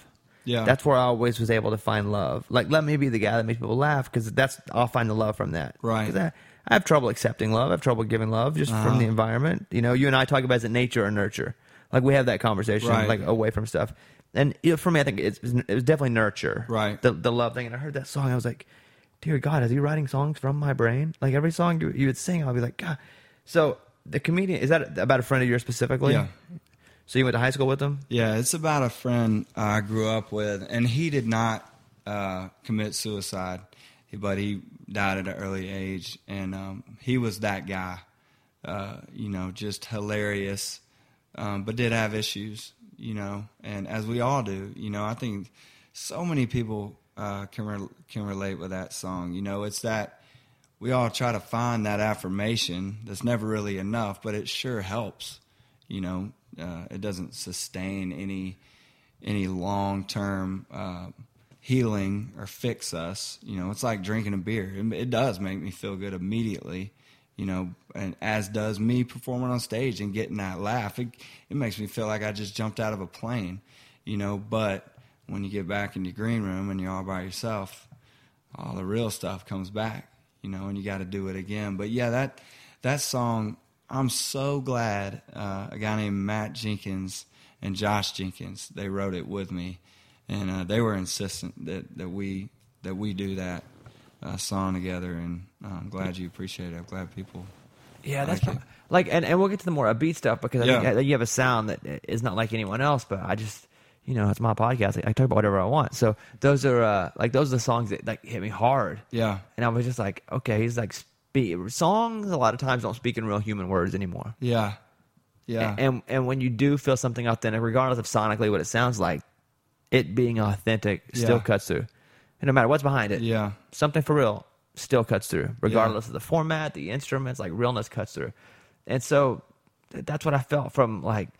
Yeah. That's where I always was able to find love. Like, let me be the guy that makes people laugh, because that's I'll find the love from that. Right. 'Cause I, I have trouble accepting love. I have trouble giving love just Uh-huh. from the environment. You know, you and I talk about is it nature or nurture. Like, we have that conversation, Right. like, away from stuff. And you know, for me, I think it's, it was definitely nurture. Right. The, the love thing. And I heard that song, I was like, dear God, is he writing songs from my brain? Like, every song you, you would sing, I'll be like, God. So, the comedian, is that about a friend of yours specifically? Yeah. So you went to high school with him? Yeah, it's about a friend I grew up with, and he did not uh, commit suicide, but he died at an early age, and um, he was that guy, uh, you know, just hilarious, um, but did have issues, you know, and as we all do, you know, I think so many people uh, can re- can relate with that song. You know, it's that we all try to find that affirmation that's never really enough, but it sure helps, you know. Uh, it doesn't sustain any any long term uh, healing or fix us. You know, it's like drinking a beer. It, it does make me feel good immediately. You know, and as does me performing on stage and getting that laugh. It it makes me feel like I just jumped out of a plane. You know, but when you get back in your green room and you're all by yourself, all the real stuff comes back. You know, and you got to do it again. But yeah, that that song. I'm so glad uh, a guy named Matt Jenkins and Josh Jenkins, they wrote it with me, and uh, they were insistent that, that we that we do that uh, song together, and uh, I'm glad you appreciate it. I'm glad people Yeah, like that's it. probably, like, and, and we'll get to the more upbeat stuff, because I Yeah. think you have a sound that is not like anyone else, but I just, you know, it's my podcast. I talk about whatever I want. So those are, uh, like, those are the songs that, like, hit me hard. Yeah, And I was just like, okay, he's like, songs a lot of times don't speak in real human words anymore. yeah, yeah, And and when you do feel something authentic, regardless of sonically what it sounds like, it being authentic still Yeah. cuts through. And no matter what's behind it, yeah, something for real still cuts through, regardless of the format, the instruments, like realness cuts through. And so th- that's what I felt from like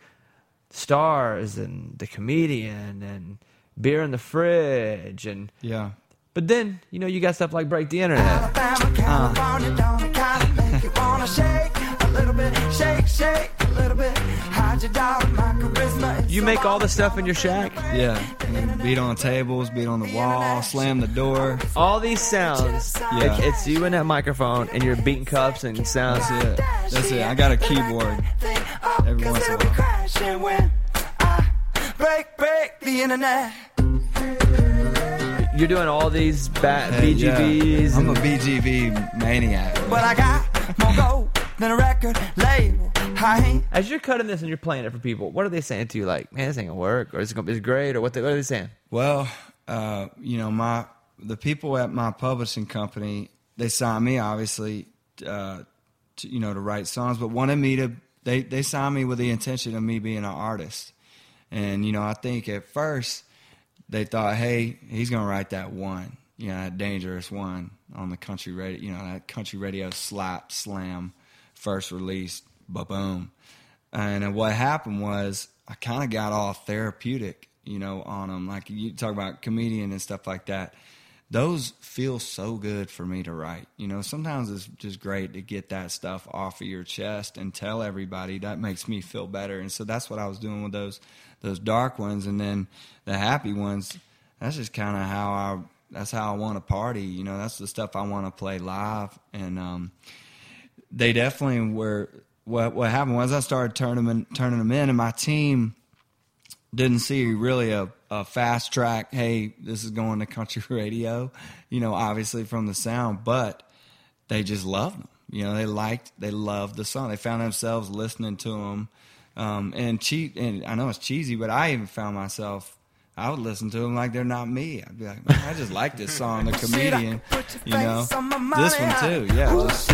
Stars and The Comedian and Beer in the Fridge. And yeah. but then, you know, you got stuff like Break the Internet. Alabama, California, don't it kinda make you wanna shake a little bit, shake, shake a little bit. Hide your doubt, my charisma is You so make all this stuff in your shack? Yeah, and then beat on tables, beat on the wall, slam the door. All these sounds, Yeah. it's, it's you and that microphone, and you're beating cups and sounds. That's it. That's it. I got a keyboard every once in a while. crashing when I break, break the internet. You're doing all these bat Hey, B G Bs. yeah. I'm and- a B G B maniac. But I got more gold than a record label. I ain't As you're cutting this and you're playing it for people, what are they saying to you? Like, man, this ain't gonna work, or is it gonna be great, or what, they, what are they saying? Well, uh, you know, my the people at my publishing company, they signed me obviously, uh, to, you know, to write songs, but wanted me to. They they signed me with the intention of me being an artist, and you know, I think at first they thought, hey, he's gonna write that one, you know, that dangerous one on the country radio, you know, that country radio slap slam, first release, ba boom, and then what happened was I kind of got all therapeutic, you know, on them. Like you talk about comedian and stuff like that. Those feel so good for me to write. You know, sometimes it's just great to get that stuff off of your chest and tell everybody. That makes me feel better. And so that's what I was doing with those those dark ones. And then the happy ones, that's just kind of how I, that's how I want to party. You know, that's the stuff I want to play live. And um, they definitely were, what what happened was I started turning them in, turning them in, and my team didn't see really a, a fast track, hey, this is going to country radio, you know, obviously from the sound, but they just loved them. You know, they liked, they loved the song. They found themselves listening to them. Um, and, che- and I know it's cheesy, but I even found myself, I would listen to them like they're not me. I'd be like, man, I just like this song, The Comedian, you know. This one too, yeah. Just,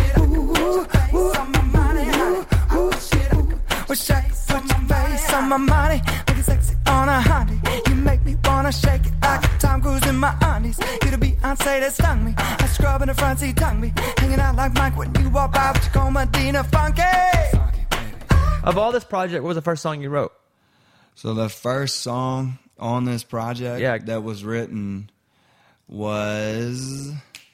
Wish I could put your face on my money, make it sexy on a honey. You make me wanna shake it like Tom Cruise in my undies. You the Beyonce that stung me, I scrub in the front seat, tongue me, hanging out like Mike when you walk by with your call Medina funky. Of all this project, what was the first song you wrote? so the first song on this project Yeah. that was written was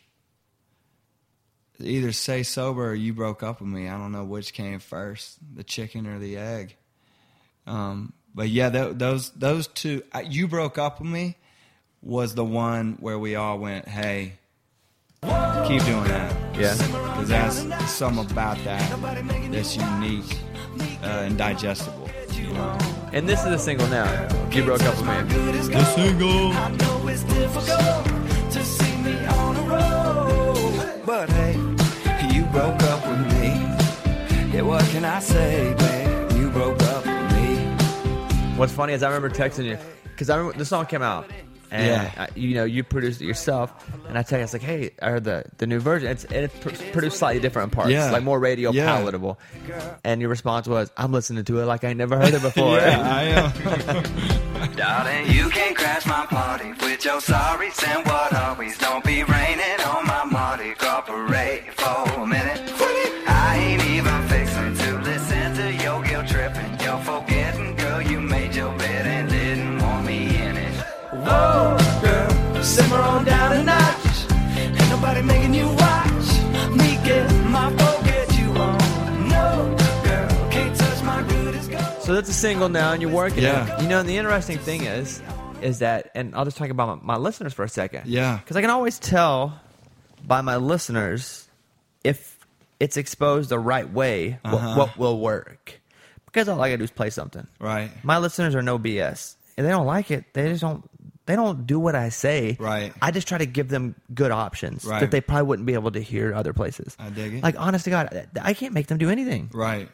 either Say Sober or You Broke Up With Me. I don't know which came first, the chicken or the egg. Um, but yeah, th- those those two, I, You Broke Up With Me was the one where we all went, hey, keep doing that. Yeah. Because that's there's something about that that's unique uh, and digestible. You know? And this is a single now. You broke up with me. The single. I know it's difficult to see me on the road, but hey, you broke up with me. Yeah, what can I say, babe? You broke up with me. What's funny is I remember texting you because I remember the song came out, and Yeah. I, you know you produced it yourself, and I text you, I was like, hey, I heard the the new version. It's and it's pr- produced slightly different in parts, Yeah. like more radio Yeah. palatable. And your response was, I'm listening to it like I never heard it before. Yeah, I am. Darling, you can't crash my party with your sorries and what always. Don't be raining on my Mardi Gras parade for a minute. I ain't even fixing to listen to your guilt tripping. You're forgetting, girl, you made your bed and didn't want me in it. Whoa, girl, simmer on down a notch. Ain't nobody making you watch me get my forget you on. No, girl, can't touch my good as gold. So that's a single now, and you're working Yeah. it. You know, and the interesting thing is, is that, and I'll just talk about my, my listeners for a second. Yeah. Because I can always tell by my listeners if it's exposed the right way, what, Uh-huh. what will work. Because all I gotta do is play something. Right. My listeners are no B S. If they don't like it, they just don't. They don't do what I say. Right. I just try to give them good options Right. that they probably wouldn't be able to hear other places. I dig it. Like, honest to God, I can't make them do anything. Right.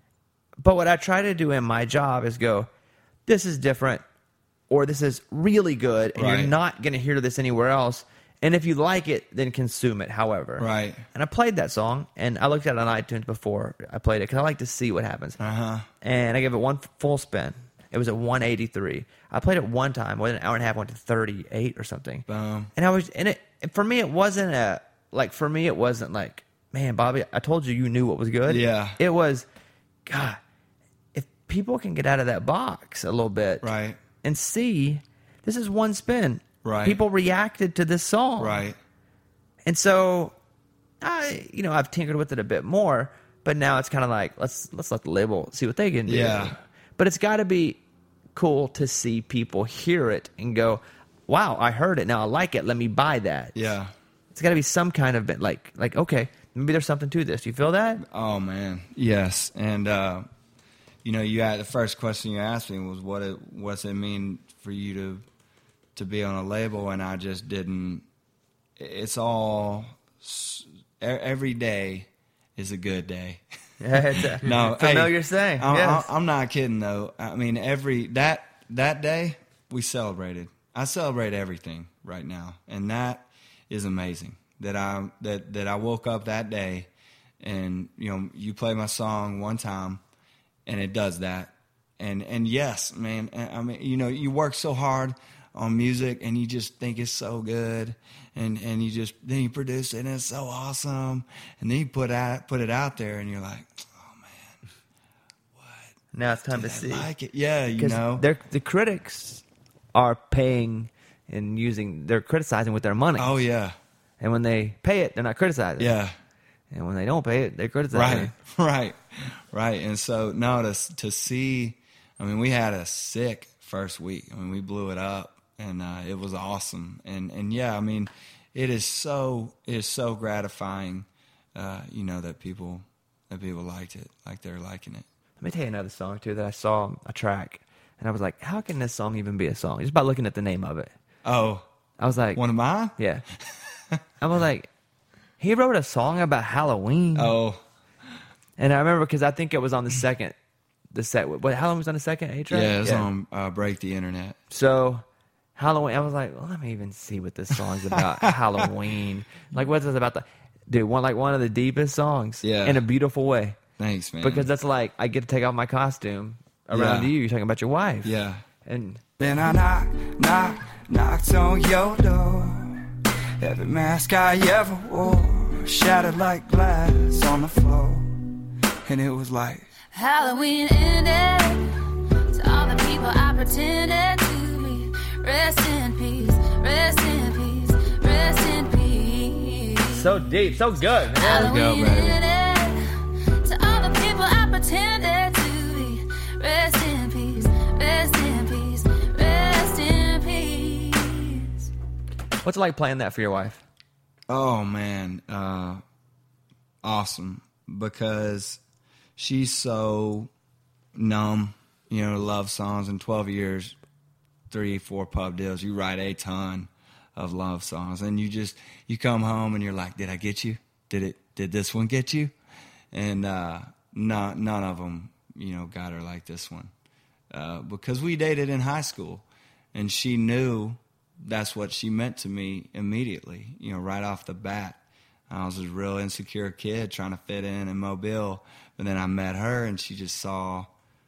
But what I try to do in my job is go, this is different, or this is really good, and Right. you're not going to hear this anywhere else. And if you like it, then consume it, however. Right. And I played that song, and I looked at it on iTunes before I played it, because I like to see what happens. Uh-huh. And I gave it one full spin. It was at one eighty-three. I played it one time, within an hour and a half, went to thirty-eight or something. Boom. And I was in it. And for me, it wasn't a, like, for me, it wasn't like, man, Bobby, I told you you knew what was good. Yeah. It was, God, if people can get out of that box a little bit. Right. And see, this is one spin. Right. People reacted to this song. Right. And so, I, you know, I've tinkered with it a bit more, but now it's kind of like, let's, let's let the label see what they can do. Yeah. But it's got to be cool to see people hear it and go, wow, I heard it. Now I like it. Let me buy that. Yeah. It's got to be some kind of bit like, like, okay, maybe there's something to this. Do you feel that? Oh man, yes. And uh, you know, you had the first question you asked me was what it what's it mean for you to to be on a label, and I just didn't. It's all s- e- every day is a good day. Yeah, it's a No, familiar hey, saying. I'm, Yes. I'm not kidding though. I mean, every that that day we celebrated. I celebrate everything right now, and that is amazing. That I that that I woke up that day, and you know, you play my song one time, and it does that. And and yes, man. I mean, you know, you work so hard on music, and you just think it's so good, and and you just then you produce it, and it's so awesome, and then you put out put it out there, and you're like, oh man, Now it's time to I see. like it. Yeah, you 'Cause know. they're- the critics are paying and using, they're criticizing with their money. Oh yeah, And when they pay it, they're not criticizing. yeah. And when they don't pay it, they're criticizing. Right, right, right. And so no, to to see, I mean, we had a sick first week. I mean, we blew it up, and uh, it was awesome. And and yeah, I mean, it is so it is so gratifying, uh, you know, that people that people liked it, like they're liking it. Let me tell you another song, too, that I saw a track. And I was like, how can this song even be a song? Just by looking at the name of it. Oh, I was like, one of mine. yeah. I was like, he wrote a song about Halloween. Oh, And I remember because I think it was on the second, the set. What, Halloween was on the second A-track? yeah, it's on uh, Break the Internet. So Halloween, I was like, well, let me even see what this song's about. Halloween. Like, what's this about? The, dude, one like one of the deepest songs. Yeah. In a beautiful way. Thanks, man. Because that's like, I get to take off my costume around Yeah. you. You're talking about your wife. yeah, And Then I knock, knock, knocked on your door. Every mask I ever wore shattered like glass on the floor. And it was like Halloween ended. To all the people I pretended to be. Rest in peace, rest in peace, rest in peace. so deep, so good, man. Halloween go, baby. ended. To all the people I pretended to be. Rest in peace, rest in peace, rest in peace. What's it like playing that for your wife? Oh man, uh, awesome, because she's so numb, you know, to love songs. In twelve years, three, four pub deals, you write a ton of love songs, and you just you come home and you're like, did I get you? Did it? Did this one get you? And uh, not none of them, you know, got her like this one, uh, because we dated in high school, and she knew that's what she meant to me immediately, you know, right off the bat. I was a real insecure kid trying to fit in in Mobile, but then I met her, and she just saw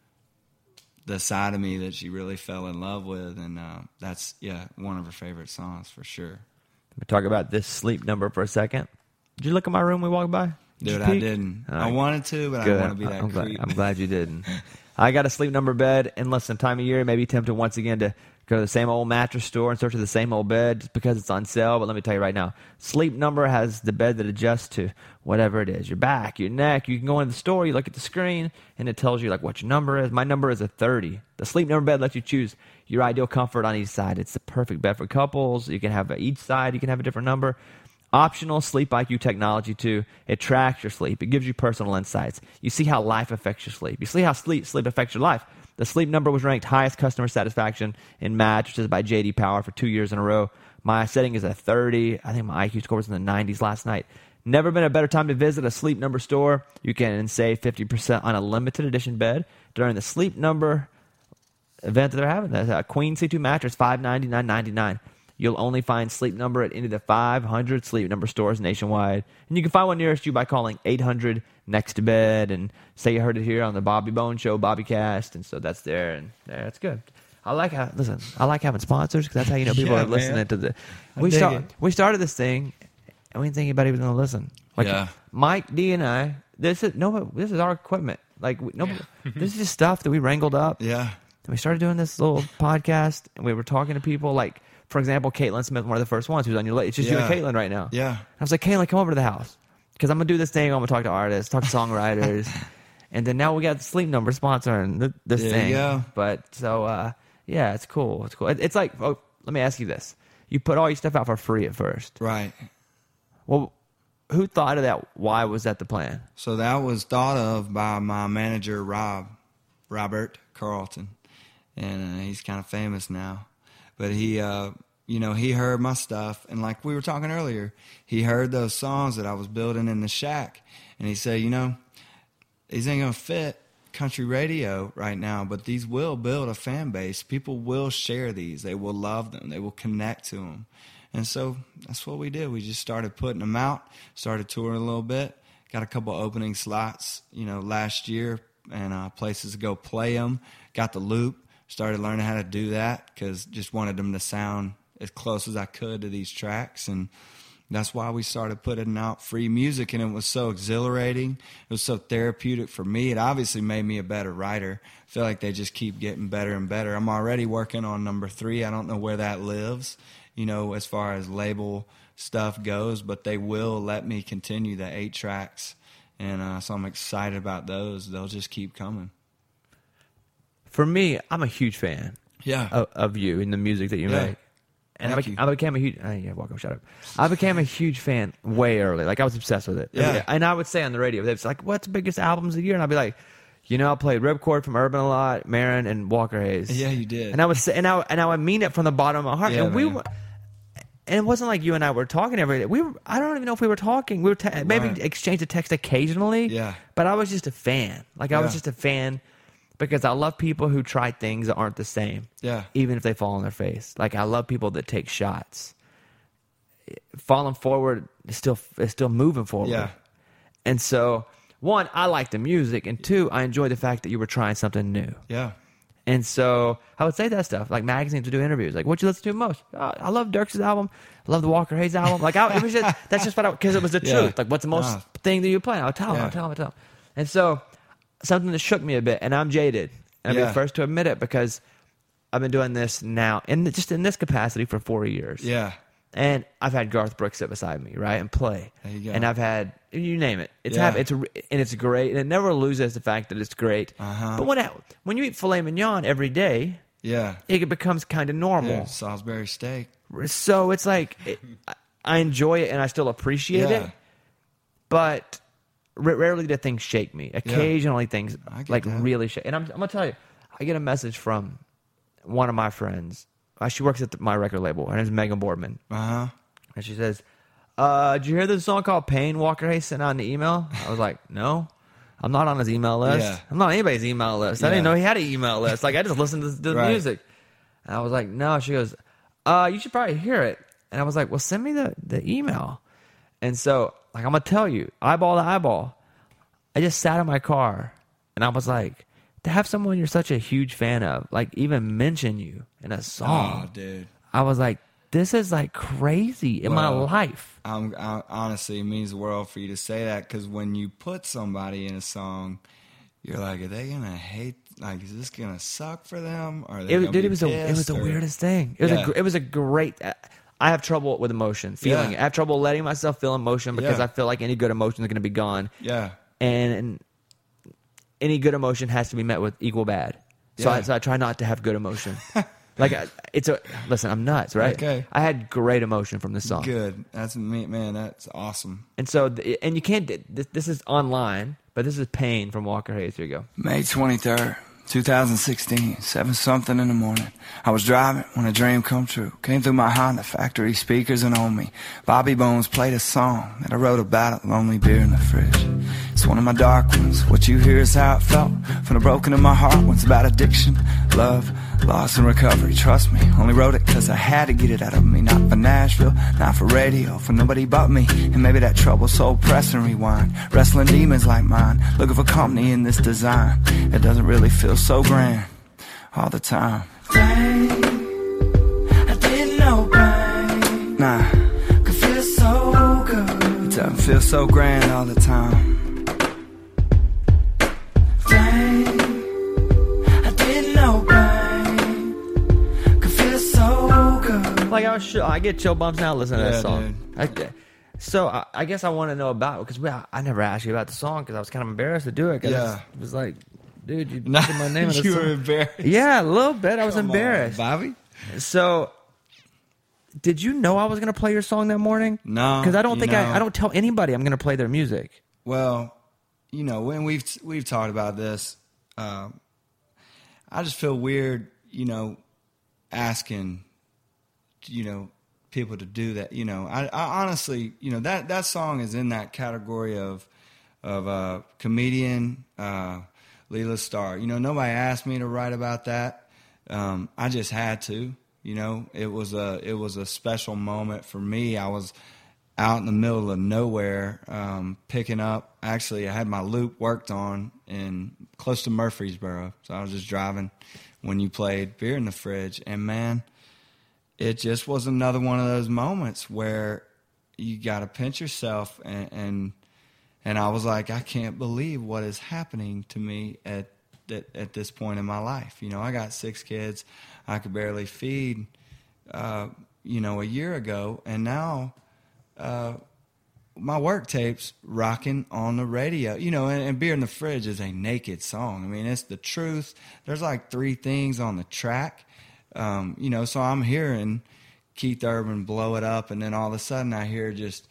the side of me that she really fell in love with, and uh, that's, yeah, one of her favorite songs for sure. We talk about this sleep number for a second. Did you look at my room we walked by? Did Dude, you I peek? didn't. All I right. wanted to, but Good. I don't want to be that I'm glad, creep. I'm glad you didn't. I got a sleep number bed, and listen, time of year, maybe tempted once again to go to the same old mattress store and search for the same old bed just because it's on sale. But let me tell you right now, Sleep Number has the bed that adjusts to whatever it is, your back, your neck. You can go in the store, you look at the screen, and it tells you like what your number is. My number is a thirty. The Sleep Number bed lets you choose your ideal comfort on each side. It's the perfect bed for couples. You can have each side, you can have a different number. Optional Sleep I Q technology, too. It tracks your sleep. It gives you personal insights. You see how life affects your sleep. You see how sleep sleep affects your life. The Sleep Number was ranked highest customer satisfaction in mattresses by J D Power for two years in a row. My setting is a thirty. I think my I Q score was in the nineties last night. Never been a better time to visit a Sleep Number store. You can save fifty percent on a limited edition bed during the Sleep Number event that they're having. A Queen C two mattress, five ninety-nine ninety-nine. You'll only find Sleep Number at any of the five hundred Sleep Number stores nationwide. And you can find one nearest you by calling eight hundred next to bed and say you heard it here on the Bobby Bone Show, Bobbycast. And so that's there, and yeah, it's good. I like how, listen, I like having sponsors because that's how you know people Yeah, are listening man. to the. I We, dig start, it. we started this thing, and we didn't think anybody was going to listen. Like Yeah. Mike D and I, this is no, this is our equipment. Like we, no, this is just stuff that we wrangled up. Yeah. And we started doing this little podcast, and we were talking to people like, for example, Caitlin Smith, one of the first ones who's on your list. It's just you and Yeah. Caitlin right now. Yeah. And I was like, Caitlin, come over to the house. Because I'm going to do this thing. I'm going to talk to artists, talk to songwriters. And then now we got the Sleep Number sponsoring th- this There you thing. go. But so, uh, yeah, it's cool. It's cool. It, it's like, oh, let me ask you this. You put all your stuff out for free at first. Right. Well, who thought of that? Why was that the plan? So that was thought of by my manager, Rob, Robert Carlton. And uh, he's kind of famous now. But he, uh, you know, he heard my stuff. And like we were talking earlier, he heard those songs that I was building in the shack. And he said, you know, these ain't going to fit country radio right now, but these will build a fan base. People will share these. They will love them. They will connect to them. And so that's what we did. We just started putting them out, started touring a little bit, got a couple opening slots, you know, last year, and uh, places to go play them. Got the loop, started learning how to do that because just wanted them to sound as close as I could to these tracks. And that's why we started putting out free music, and it was so exhilarating. It was so therapeutic for me. It obviously made me a better writer. I feel like they just keep getting better and better. I'm already working on number three. I don't know where that lives, you know, as far as label stuff goes, but they will let me continue the eight tracks. And uh, so I'm excited about those. They'll just keep coming. For me, I'm a huge fan Yeah. of, of you and the music that you Yeah. make. And I, Thank bec- you. I became a huge. Uh, yeah, welcome. Shut up. I became a huge fan way early. Like I was obsessed with it. I mean, Yeah. and I would say on the radio, they'd be like, "What's the biggest albums of the year?" And I'd be like, "You know, I played Ripcord from Urban a lot, Marin, and Walker Hayes." Yeah, you did. And I would say, and I and I would mean it from the bottom of my heart. Yeah, and we man. were. And it wasn't like you and I were talking every day. We were. I don't even know if we were talking. We were te- maybe Right. exchanged a text occasionally. Yeah. But I was just a fan. Like I was Yeah. just a fan because I love people who try things that aren't the same. Yeah. Even if they fall on their face. Like I love people that take shots. Falling forward is still is still moving forward. Yeah. And so, one, I like the music, and two, I enjoy the fact that you were trying something new. Yeah. And so I would say that stuff, like magazines would do interviews. Like, what you listen to most? Oh, I love Dirks' album. I love the Walker Hayes album. Like, I, it was just, that's just what I, because it was the Yeah. truth. Like, what's the most Ah. thing that you play? I would tell him, I Yeah. would tell him, I would tell him. And so something that shook me a bit, and I'm jaded. And I'll be Yeah. the first to admit it because I've been doing this now, in just in this capacity for four years. Yeah. And I've had Garth Brooks sit beside me, right, and play. There you go. And I've had, you name it. It's Yeah. hap- it's a, and it's great, and it never loses the fact that it's great. Uh-huh. But when it, when you eat filet mignon every day, Yeah. it becomes kind of normal, Yeah. Salisbury steak. So it's like it, I enjoy it and I still appreciate Yeah. it, but r- rarely do things shake me. Occasionally things I get like that. really shake. And I'm, I'm gonna tell you, I get a message from one of my friends. Uh, she works at the, my record label. Her name's Megan Boardman, Uh huh. and she says, uh, "Did you hear this song called Pain Walker Hayes sent out in the email?" I was like, "No." I'm not on his email list. Yeah. I'm not on anybody's email list. I Yeah. didn't know he had an email list. Like, I just listened to the, the Right. music. And I was like, no. She goes, uh, you should probably hear it. And I was like, well, send me the, the email. And so, like, I'm going to tell you, eyeball to eyeball, I just sat in my car and I was like, to have someone you're such a huge fan of, like, even mention you in a song. Oh, dude. I was like, this is like crazy in my Well, life. I'm, I, honestly, it means the world for you to say that, because when you put somebody in a song, you're like, are they gonna hate? Like, is this gonna suck for them? Or are they It, was- gonna dude, be it was a, it was pissed, the or- weirdest thing. It was Yeah. a gr- it was a great. I have trouble with emotion, feeling Yeah. it. I have trouble letting myself feel emotion because Yeah. I feel like any good emotion is going to be gone, Yeah, and any good emotion has to be met with equal bad. So, I, Yeah. so I try not to have good emotion. Like I- it's a listen. I'm nuts, right? Okay. I had great emotion from this song, good. That's me, man. That's awesome. and so th- and you can't. This, this is online, but this is Pain from Walker Hayes. Here you go. May twenty-third, twenty sixteen, seven something in the morning. I was driving when a dream come true. Came through my Honda factory speakers and on me, Bobby Bones played a song that I wrote about, a lonely beer in the fridge. It's one of my dark ones. What you hear is how it felt from the broken in my heart. One's about addiction, love, loss and recovery. Trust me, only wrote it cause I had to get it out of me. Not for Nashville, not for radio, for nobody but me. And maybe that trouble soul press and rewind. Wrestling demons like mine, looking for company in this design. It doesn't really feel so grand all the time. Pain, I didn't know pain. Nah, could feel so good. It doesn't feel so grand all the time. Pain, I didn't know pain. Could feel so good. Like I was, sh- I get chill bumps now listening to Yeah, this song. I, so I, I guess I want to know about because we I never asked you about the song because I was kind of embarrassed to do it. 'Cause Yeah. it was like, dude, you No, put my name in the you song. were embarrassed. Yeah, a little bit. I was Come on, embarrassed. Bobby. So, did you know I was going to play your song that morning? No, because I don't you think know- I I don't tell anybody I'm going to play their music. Well, you know, when we've we've talked about this, um, I just feel weird, you know, asking, you know, people to do that. You know, I, I honestly, you know, that that song is in that category of of uh, comedian, uh, Leela Starr. You know, nobody asked me to write about that. Um, I just had to. You know, it was a it was a special moment for me. I was out in the middle of nowhere, um, picking up. Actually, I had my loop worked on in close to Murfreesboro, so I was just driving when you played Beer in the Fridge, and man, it just was another one of those moments where you got to pinch yourself, and, and and I was like, I can't believe what is happening to me at at, at this point in my life. You know, I got six kids, I could barely feed, uh, you know, a year ago, and now. Uh, my work tapes rocking on the radio, you know, and, and Beer in the Fridge is a naked song. I mean, it's the truth. There's like three things on the track, um, you know, so I'm hearing Keith Urban blow it up, and then all of a sudden I hear just,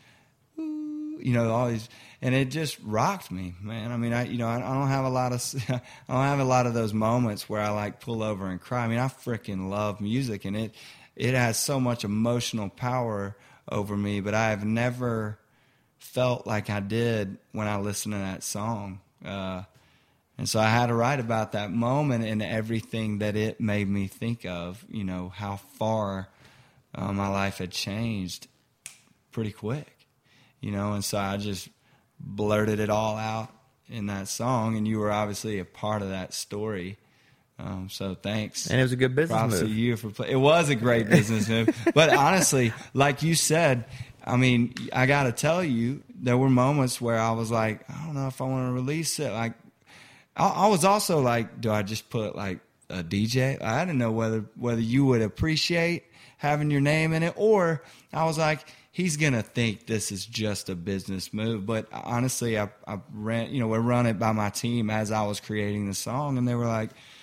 ooh, you know, all these, and it just rocked me, man. I mean, I, you know, I, I don't have a lot of, I don't have a lot of those moments where I like pull over and cry. I mean, I freaking love music, and it, it has so much emotional power over me, but I have never felt like I did when I listened to that song. Uh, and so I had to write about that moment and everything that it made me think of, you know, how far uh, my life had changed pretty quick, you know, and so I just blurted it all out in that song, and you were obviously a part of that story. Um, so thanks. And it was a good business Props move. to you for play. It was a great business move. But honestly, like you said, I mean, I got to tell you, there were moments where I was like, I don't know if I want to release it. Like, I, I was also like, do I just put like a D J? I didn't know whether whether you would appreciate having your name in it, or I was like, he's gonna think this is just a business move. But honestly, I, I ran, you know, we run it by my team as I was creating the song, and they were like,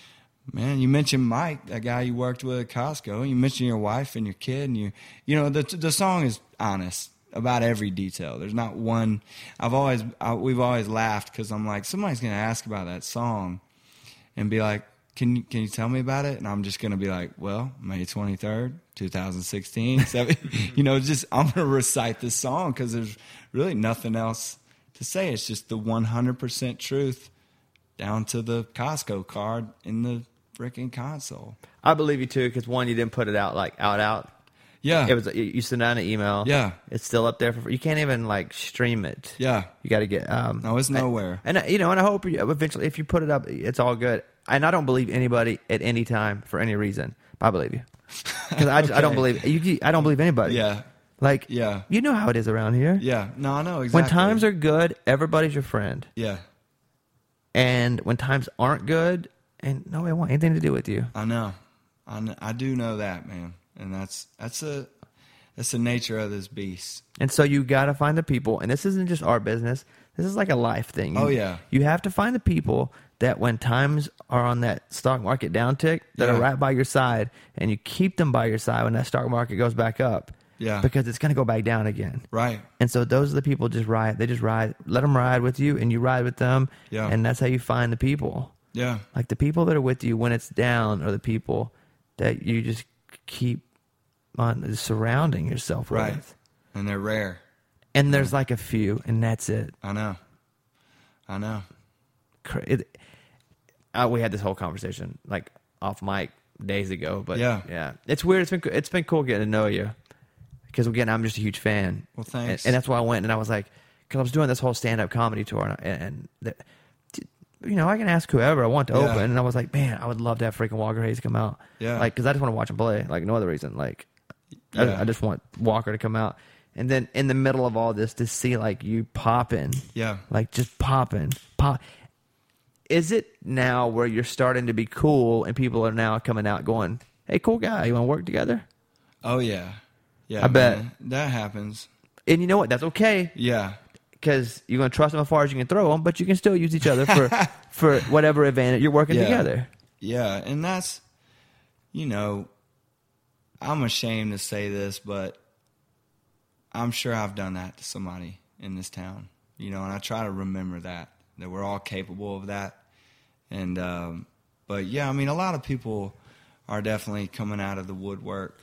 Man, you mentioned Mike, that guy you worked with at Costco. You mentioned your wife and your kid, and you, you know, the the song is honest about every detail. There's not one. I've always, I, we've always laughed because I'm like, somebody's gonna ask about that song, and be like, can you can you tell me about it? And I'm just gonna be like, well, May twenty-third, twenty sixteen, seven, you know, just I'm gonna recite this song because there's really nothing else to say. It's just the one hundred percent truth, down to the Costco card in the freaking console. I believe you too, because one, you didn't put it out like out out. Yeah, It was you sent out an email. Yeah. It's still up there for you can't even like stream it. Yeah. You got to get um No, it's nowhere. And, and you know, and I hope you, eventually if you put it up, it's all good. And I don't believe anybody at any time for any reason. But I believe you. Cuz I, just- I don't believe you I don't believe anybody. Yeah. Like Yeah. You know how it is around here. Yeah. No, I know exactly. When times are good, everybody's your friend. Yeah. And when times aren't good, and nobody want anything to do with you. I know. I know, I do know that, man. And that's that's a that's the nature of this beast. And so you got to find the people, and this isn't just our business. This is like a life thing. You, Oh, yeah. You have to find the people that when times are on that stock market downtick, that Yeah. are right by your side, and you keep them by your side when that stock market goes back up. Yeah. Because it's going to go back down again. Right. And so those are the people just ride. They just ride. Let them ride with you, and you ride with them. Yeah. And that's how you find the people. Yeah. Like the people that are with you when it's down are the people that you just keep on surrounding yourself Right. with. And they're rare. And there's like a few, and that's it. I know. I know. Cra- It, uh, we had this whole conversation like off mic days ago, but Yeah. yeah, it's weird. It's been co- it's been cool getting to know you because again, I'm just a huge fan. Well, thanks. And, and that's why I went and I was like, because I was doing this whole stand up comedy tour, and, I- and the, you know, I can ask whoever I want to Yeah. open, and I was like, man, I would love to have freaking Walker Hayes come out, Yeah. like because I just want to watch him play, like no other reason, like I, Yeah. I just want Walker to come out. And then in the middle of all this, to see like you popping, Yeah. like just popping, pop. Is it now where you're starting to be cool and people are now coming out going, "Hey, cool guy, you want to work together?" Oh yeah. Yeah. I bet. man. That happens. And you know what? That's okay Yeah. because you're going to trust them as far as you can throw them, but you can still use each other for for whatever advantage you're working Yeah. together. Yeah, and that's, you know, I'm ashamed to say this, but I'm sure I've done that to somebody in this town, you know, and I try to remember that, that we're all capable of that. And, um, but yeah, I mean, a lot of people are definitely coming out of the woodwork.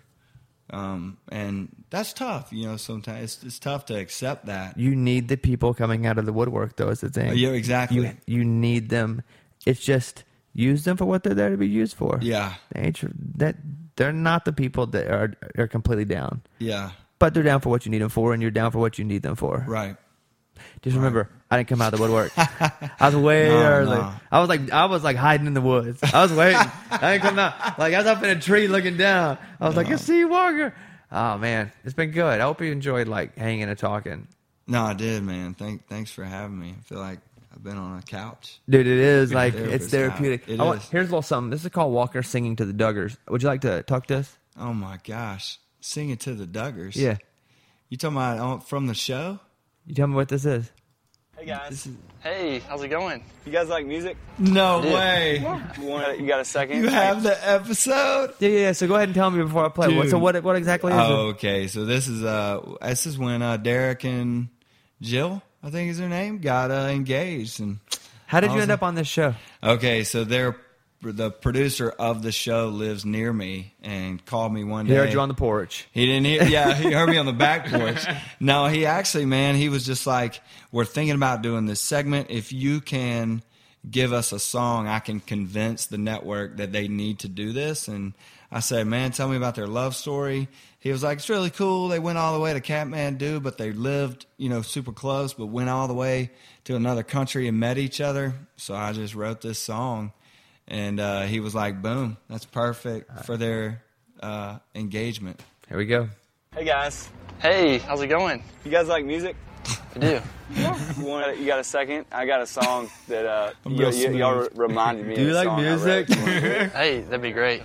Um, and that's tough, you know, sometimes it's, it's tough to accept that. You need the people coming out of the woodwork, though, is the thing. Yeah, exactly. You, you need them. It's just use them for what they're there to be used for. Yeah. They ain't tr- that they're not the people that are are completely down. Yeah. But they're down for what you need them for, and you're down for what you need them for. Right. Just remember, I didn't come out of the woodwork. I was way No, early. no. I was like, I was like hiding in the woods. I was waiting. I didn't come out. Like I was up in a tree looking down. I was like, I see you, Walker. Oh man, it's been good. I hope you enjoyed like hanging and talking. No, I did, man. Thank, thanks for having me. I feel like I've been on a couch. Dude, it is like Therapist it's therapeutic. couch. It I want- is. Here's a little something. This is called Walker singing to the Duggars. Would you like to talk to us? Oh my gosh, singing to the Duggars. Yeah. You talking about uh, from the show? You tell me what this is. Hey guys. Hey, how's it going? You guys like music? No Yeah. way. You, want, you got a second? You have the episode? Yeah, yeah. yeah. So go ahead and tell me before I play. What, Dude. so what? What exactly is Oh, okay. So this is uh, this is when uh, Derek and Jill, I think is her name, got uh, engaged. And it? How did you end awesome. up on this show? okay, so they're the producer of the show lives near me and called me one day. He heard you on the porch. He didn't hear, yeah, he heard me on the back porch. No, he actually, man, he was just like, we're thinking about doing this segment. If you can give us a song, I can convince the network that they need to do this. And I said, man, tell me about their love story. He was like, it's really cool. They went all the way to Kathmandu, but they lived, you know, super close, but went all the way to another country and met each other. So I just wrote this song. And uh, he was like, boom, that's perfect for their uh, engagement. Here we go. Hey guys. Hey, how's it going? You guys like music? I do. You, want, you got a second? I got a song that uh, I'm y- real y- y'all smooth. reminded me Do of. you a like song I music? wrote. You wanna hear it? Hey, that'd be great.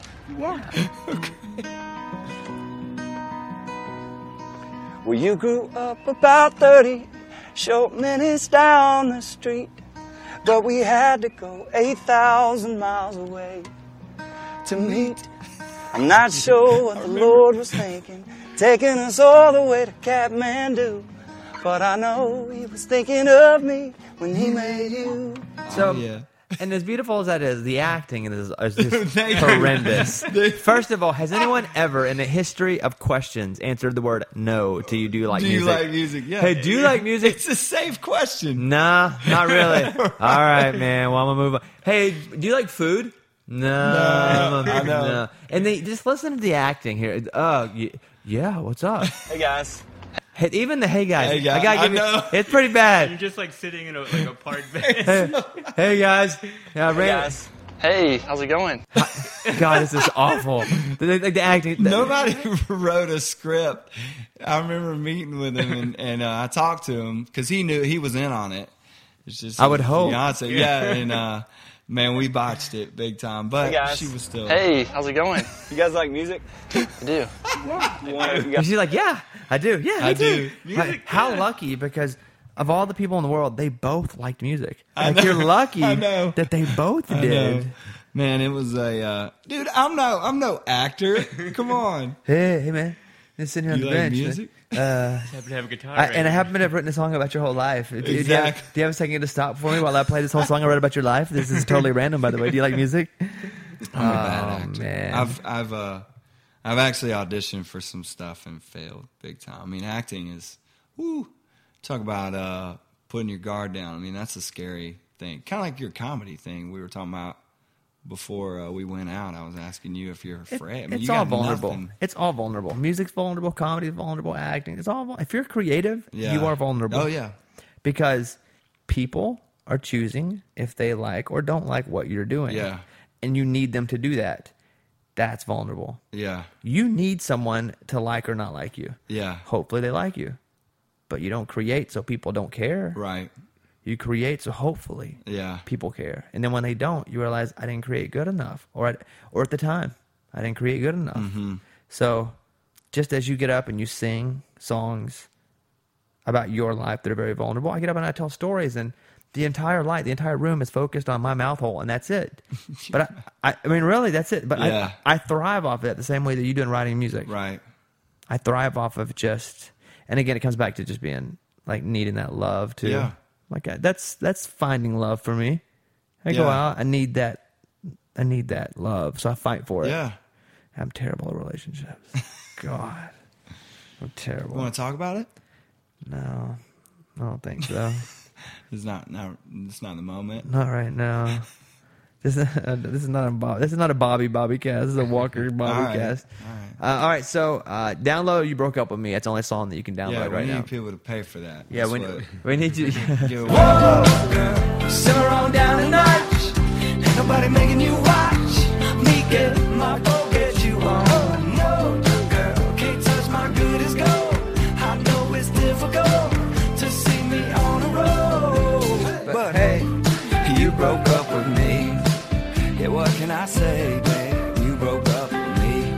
Well, you grew up about thirty short minutes down the street, but we had to go eight thousand miles away. to meet. I'm not sure what the Lord was thinking, taking us all the way to Kathmandu. But I know he was thinking of me when he made you. So, Oh, yeah. and as beautiful as that is, the acting is, is just Thank you. horrendous. First of all, has anyone ever in the history of questions answered the word no to you? Do you like Do you music? like music? Yeah. Hey, do you like music? It's a safe question. Nah, not really. All right, man. Well, I'm gonna move on. Hey, do you like food? No, No, I know. no. And they just listen to the acting here. Oh, y- yeah. What's up? Hey guys. Hey, even the hey guys. Hey, guys, I gotta I give you. know. It's pretty You're bad. just like sitting in a, like a park bench. hey, hey guys. Yeah, Hey Ray- guys. Hey, how's it going? God, this is awful. The, the, the acting. the- Nobody wrote a script. I remember meeting with him and, and uh, I talked to him because he knew he was in on it. It's just I would hope. Beyonce, yeah, and uh, man, we botched it big time. But Hey guys. she was still. Hey, how's it going? You guys like music? I do. You want you And guys, she's like, yeah, I do. Yeah, I I do. do. How, how lucky, because of all the people in the world, they both liked music. I Like, know. you're lucky I know. that they both I did. know. Man, it was a uh, dude. I'm no, I'm no actor. Come on. Hey, hey, man. Just sitting here on You the like bench. music? Uh, Happen to have a guitar. I, right and I now. haven't been have written a song about your whole life. Do, do, you have, Exactly. do you have a second to stop for me while I play this whole song I wrote about your life? This is totally random, by the way. Do you like music? I'm a bad Oh, actor. man. I've I've uh I've actually auditioned for some stuff and failed big time. I mean, acting is woo. Talk about uh putting your guard down. I mean, that's a scary thing. Kind of like your comedy thing we were talking about before uh, we went out. I was asking you if you're It- afraid. I mean, it's you all got vulnerable. nothing. It's all vulnerable. Music's vulnerable. Comedy's vulnerable. Acting. It's all. vul- If you're creative, Yeah. you are vulnerable. Oh yeah. Because people are choosing if they like or don't like what you're doing. Yeah. And you need them to do that. That's vulnerable. Yeah. You need someone to like or not like you. Yeah. Hopefully they like you. But you don't create so people don't care. Right. You create so hopefully Yeah. people care. And then when they don't, you realize I didn't create good enough. Or at, or at the time, I didn't create good enough. Mm-hmm. So just as you get up and you sing songs about your life that are very vulnerable, I get up and I tell stories, and the entire light, the entire room is focused on my mouth hole, and that's it. But I, I, I mean, really, that's it. But Yeah. I, I thrive off of that the same way that you do in writing music. Right. I thrive off of just, and again, it comes back to just being like needing that love too. Yeah. Like I, that's that's finding love for me. I go Yeah. out, I need that, I need that love, so I fight for it. Yeah. I'm terrible at relationships. God, I'm terrible. Want to talk about it? No, I don't think so. It's not. No, it's not the moment. Not right now. This is uh, this is not a Bob, this is not a Bobby Bobby cast. This is a Walker Bobby All right. cast. All right. Uh, all right, so uh, download "You Broke Up with Me." It's the only song that you can download Yeah, we right need now. people to pay for that. Yeah, That's we, what- we need you. Give- simmer on down a notch. Ain't nobody making you watch me get my boat, get you on. No, girl, can't touch my good as gold. I know it's difficult to see me on the road. But hey, you broke up with me. Yeah, what can I say, babe? You broke up with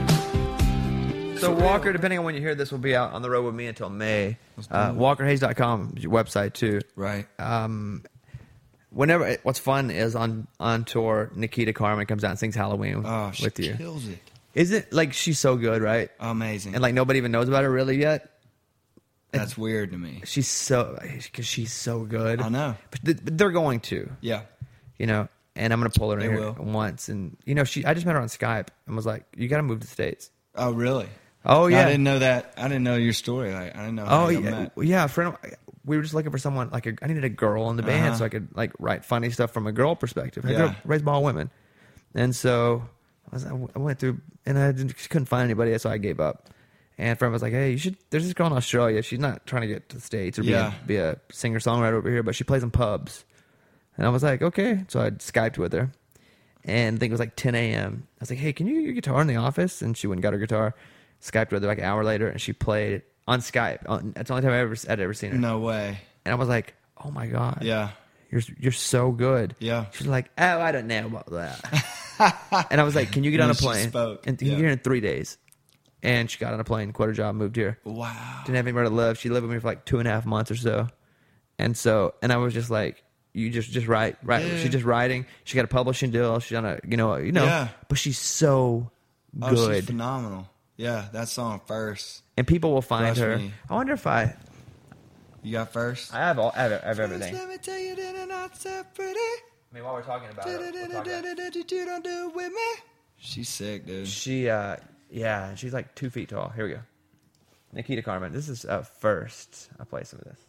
me. So Walker, depending on when you hear this, will be out on the road with me until May. Uh, Walker Hayes dot com is your website too. Right. Um, whenever what's fun is on on tour, Nikita Carmen comes out and sings Halloween Oh, she with you. kills it. Isn't like she's so good, right? Amazing. And like nobody even knows about her really yet. That's weird to me. She's so because she's so good. I know. but, th- but they're going to, Yeah. you know. And I'm gonna pull her in They here will. once, and you know, she. I just met her on Skype and was like, "You got to move to the States." Oh, really? Oh yeah. I didn't know that. I didn't know your story. Like, I didn't know how Oh you yeah, met. yeah. A friend, of, we were just looking for someone like a, I needed a girl in the band Uh-huh. so I could like write funny stuff from a girl perspective. I Yeah. grew up raised by all women, and so I, was, I went through and I didn't, just couldn't find anybody, so I gave up. And a friend was like, "Hey, you should." There's this girl in Australia. She's not trying to get to the States or be, Yeah. a, be a singer songwriter over here, but she plays in pubs. And I was like, "Okay." So I Skyped with her, and I think it was like ten a.m. I was like, "Hey, can you get your guitar in the office?" And she went and got her guitar. Skyped with her like an hour later, and she played on Skype. On, that's the only time I ever I'd ever seen her. No way. And I was like, "Oh my god, Yeah. you're you're so good." Yeah. She's like, "Oh, I don't know about that." And I was like, "Can you get on a And she plane?" spoke. And can you Yeah. get here in three days? And she got on a plane, quit her job, moved here. Wow. Didn't have anywhere to live. She lived with me for like two and a half months or so. And so, and I was just like, you just just write, right? Yeah. She's just writing. She got a publishing deal. She's on a, you know, you know. Yeah. But she's so Oh, good, she's phenomenal. Yeah, that song First. and people will find Trust her. me. I wonder if I, You got First? I have all, I have, I have everything. Let me tell you that I'm not so pretty. I mean, while we're talking about it, we'll talk about it. You don't do it with me. She's sick, dude. She, uh, yeah, she's like two feet tall. Here we go. Nikita Carmen. This is uh, First. I'll play some of this.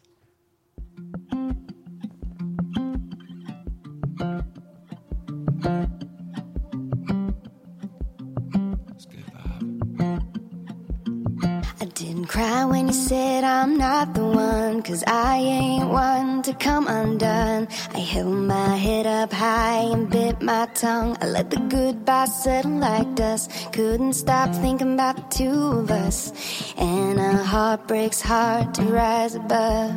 It's good vibe. I didn't cry when you said I'm not the one, 'cause I ain't one to come undone. I held my head up high and bit my tongue. I let the goodbye settle like dust. Couldn't stop thinking about the two of us. And a heart breaks hard to rise above.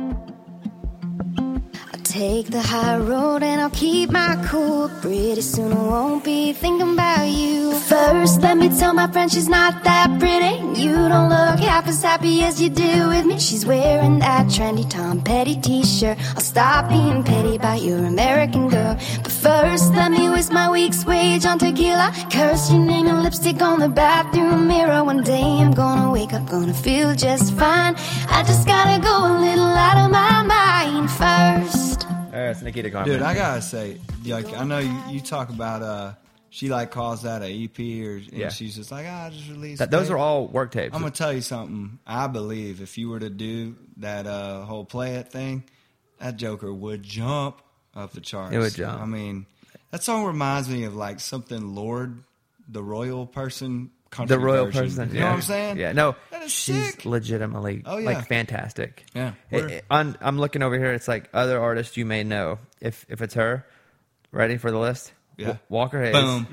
Take the high road and I'll keep my cool. Pretty soon I won't be thinking about you. First, let me tell my friend she's not that pretty. You don't look half as happy as you do with me. She's wearing that trendy Tom Petty t-shirt. I'll stop being petty about your American girl. But first, let me waste my week's wage on tequila. Curse your name and lipstick on the bathroom mirror. One day I'm gonna wake up, gonna feel just fine. I just gotta go a little out of my mind first. All right, it's Nikita Carmen. Dude, I gotta say, like, I know you, you talk about, uh, she like calls that a E P, or and Yeah. she's just like, ah, I just released. That, those tape." are all work tapes. I'm gonna tell you something. I believe if you were to do that uh, whole play it thing, that Joker would jump up the charts. It would jump. I mean, that song reminds me of like something Lord, the royal person, country the royal version. person. You yeah. know what I'm saying? Yeah, no, That is she's sick. legitimately Oh, yeah. like fantastic. Yeah. It- We're- it- on, I'm looking over here. It's like other artists you may know. If if it's her, ready for the list? Yeah. W- Walker Hayes, Boom.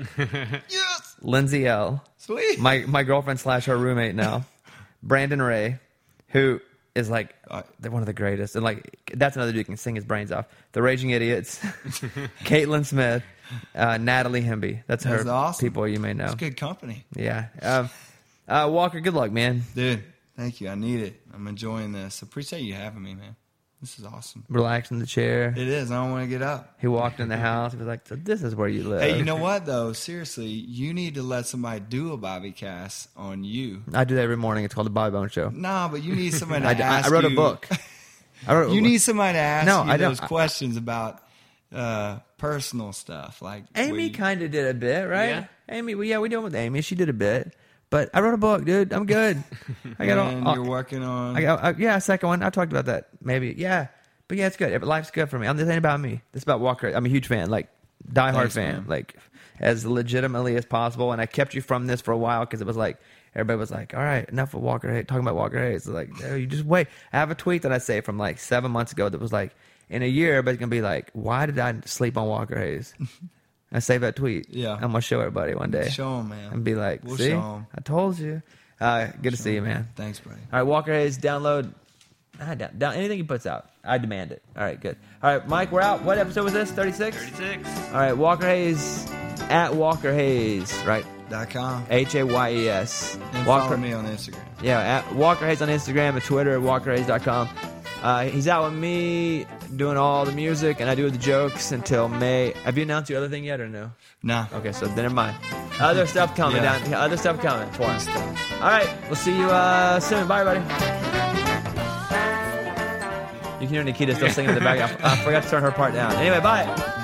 Yes. Lindsay L, Sweet. my my girlfriend slash her roommate now, Brandon Ray, who is like Uh, they're one of the greatest, and like that's another dude who can sing his brains off. The Raging Idiots, Caitlin Smith, uh, Natalie Hemby. That's, That's her awesome. people you may know. It's good company. Yeah. Um, uh, Walker, good luck, man. Dude, thank you. I need it. I'm enjoying this. Appreciate you having me, man. This is awesome. Relax in the chair. It is. I don't want to get up. He walked in the house. He was like, so this is where you live. Hey, you know what, though? Seriously, you need to let somebody do a Bobby Cast on you. I do that every morning. It's called the Bobby Bone Show. Nah, but you need somebody to I, ask I wrote a you- book. I wrote, You need somebody to ask No, you I don't- those questions about uh, personal stuff. Like Amy we- kind of did a bit, right? Yeah. Amy, well, yeah, we did it with Amy. She did a bit. But I wrote a book, dude. I'm good. I got and all. you're working on. I got, uh, yeah, second one. I talked about that. Maybe. Yeah. But yeah, it's good. Life's good for me. I'm, this ain't about me. This is about Walker. I'm a huge fan. Like, diehard Thanks, fan. man. Like, as legitimately as possible. And I kept you from this for a while because it was like, everybody was like, all right, enough of Walker Hayes. Talking about Walker Hayes. Like, oh, you just wait. I have a tweet that I say from like seven months ago that was like, in a year, everybody's going to be like, why did I sleep on Walker Hayes? I saved that tweet. Yeah. I'm going to show everybody one day. Show 'em, man. And be like, We'll see? show 'em. I told you. Uh, good to see you, man. Thanks, buddy. All right, Walker Hayes, download. Ah, down, down, anything he puts out. I demand it. All right, good. All right, Mike, we're out. What episode was this? thirty-six? thirty-six. All right, Walker Hayes, at Walker Hayes, right? Dot com. H A Y E S. And Walker, follow me on Instagram. Yeah, at Walker Hayes on Instagram and Twitter, walker hayes dot com. Uh, he's out with me doing all the music, and I do the jokes until May. Have you announced your other thing yet or no? Nah. Okay, so then never mind. Other stuff coming Yeah. down. Other stuff coming for us. All right, we'll see you uh, soon. Bye, everybody. You can hear Nikita still singing in the background. I forgot to turn her part down. Anyway, bye.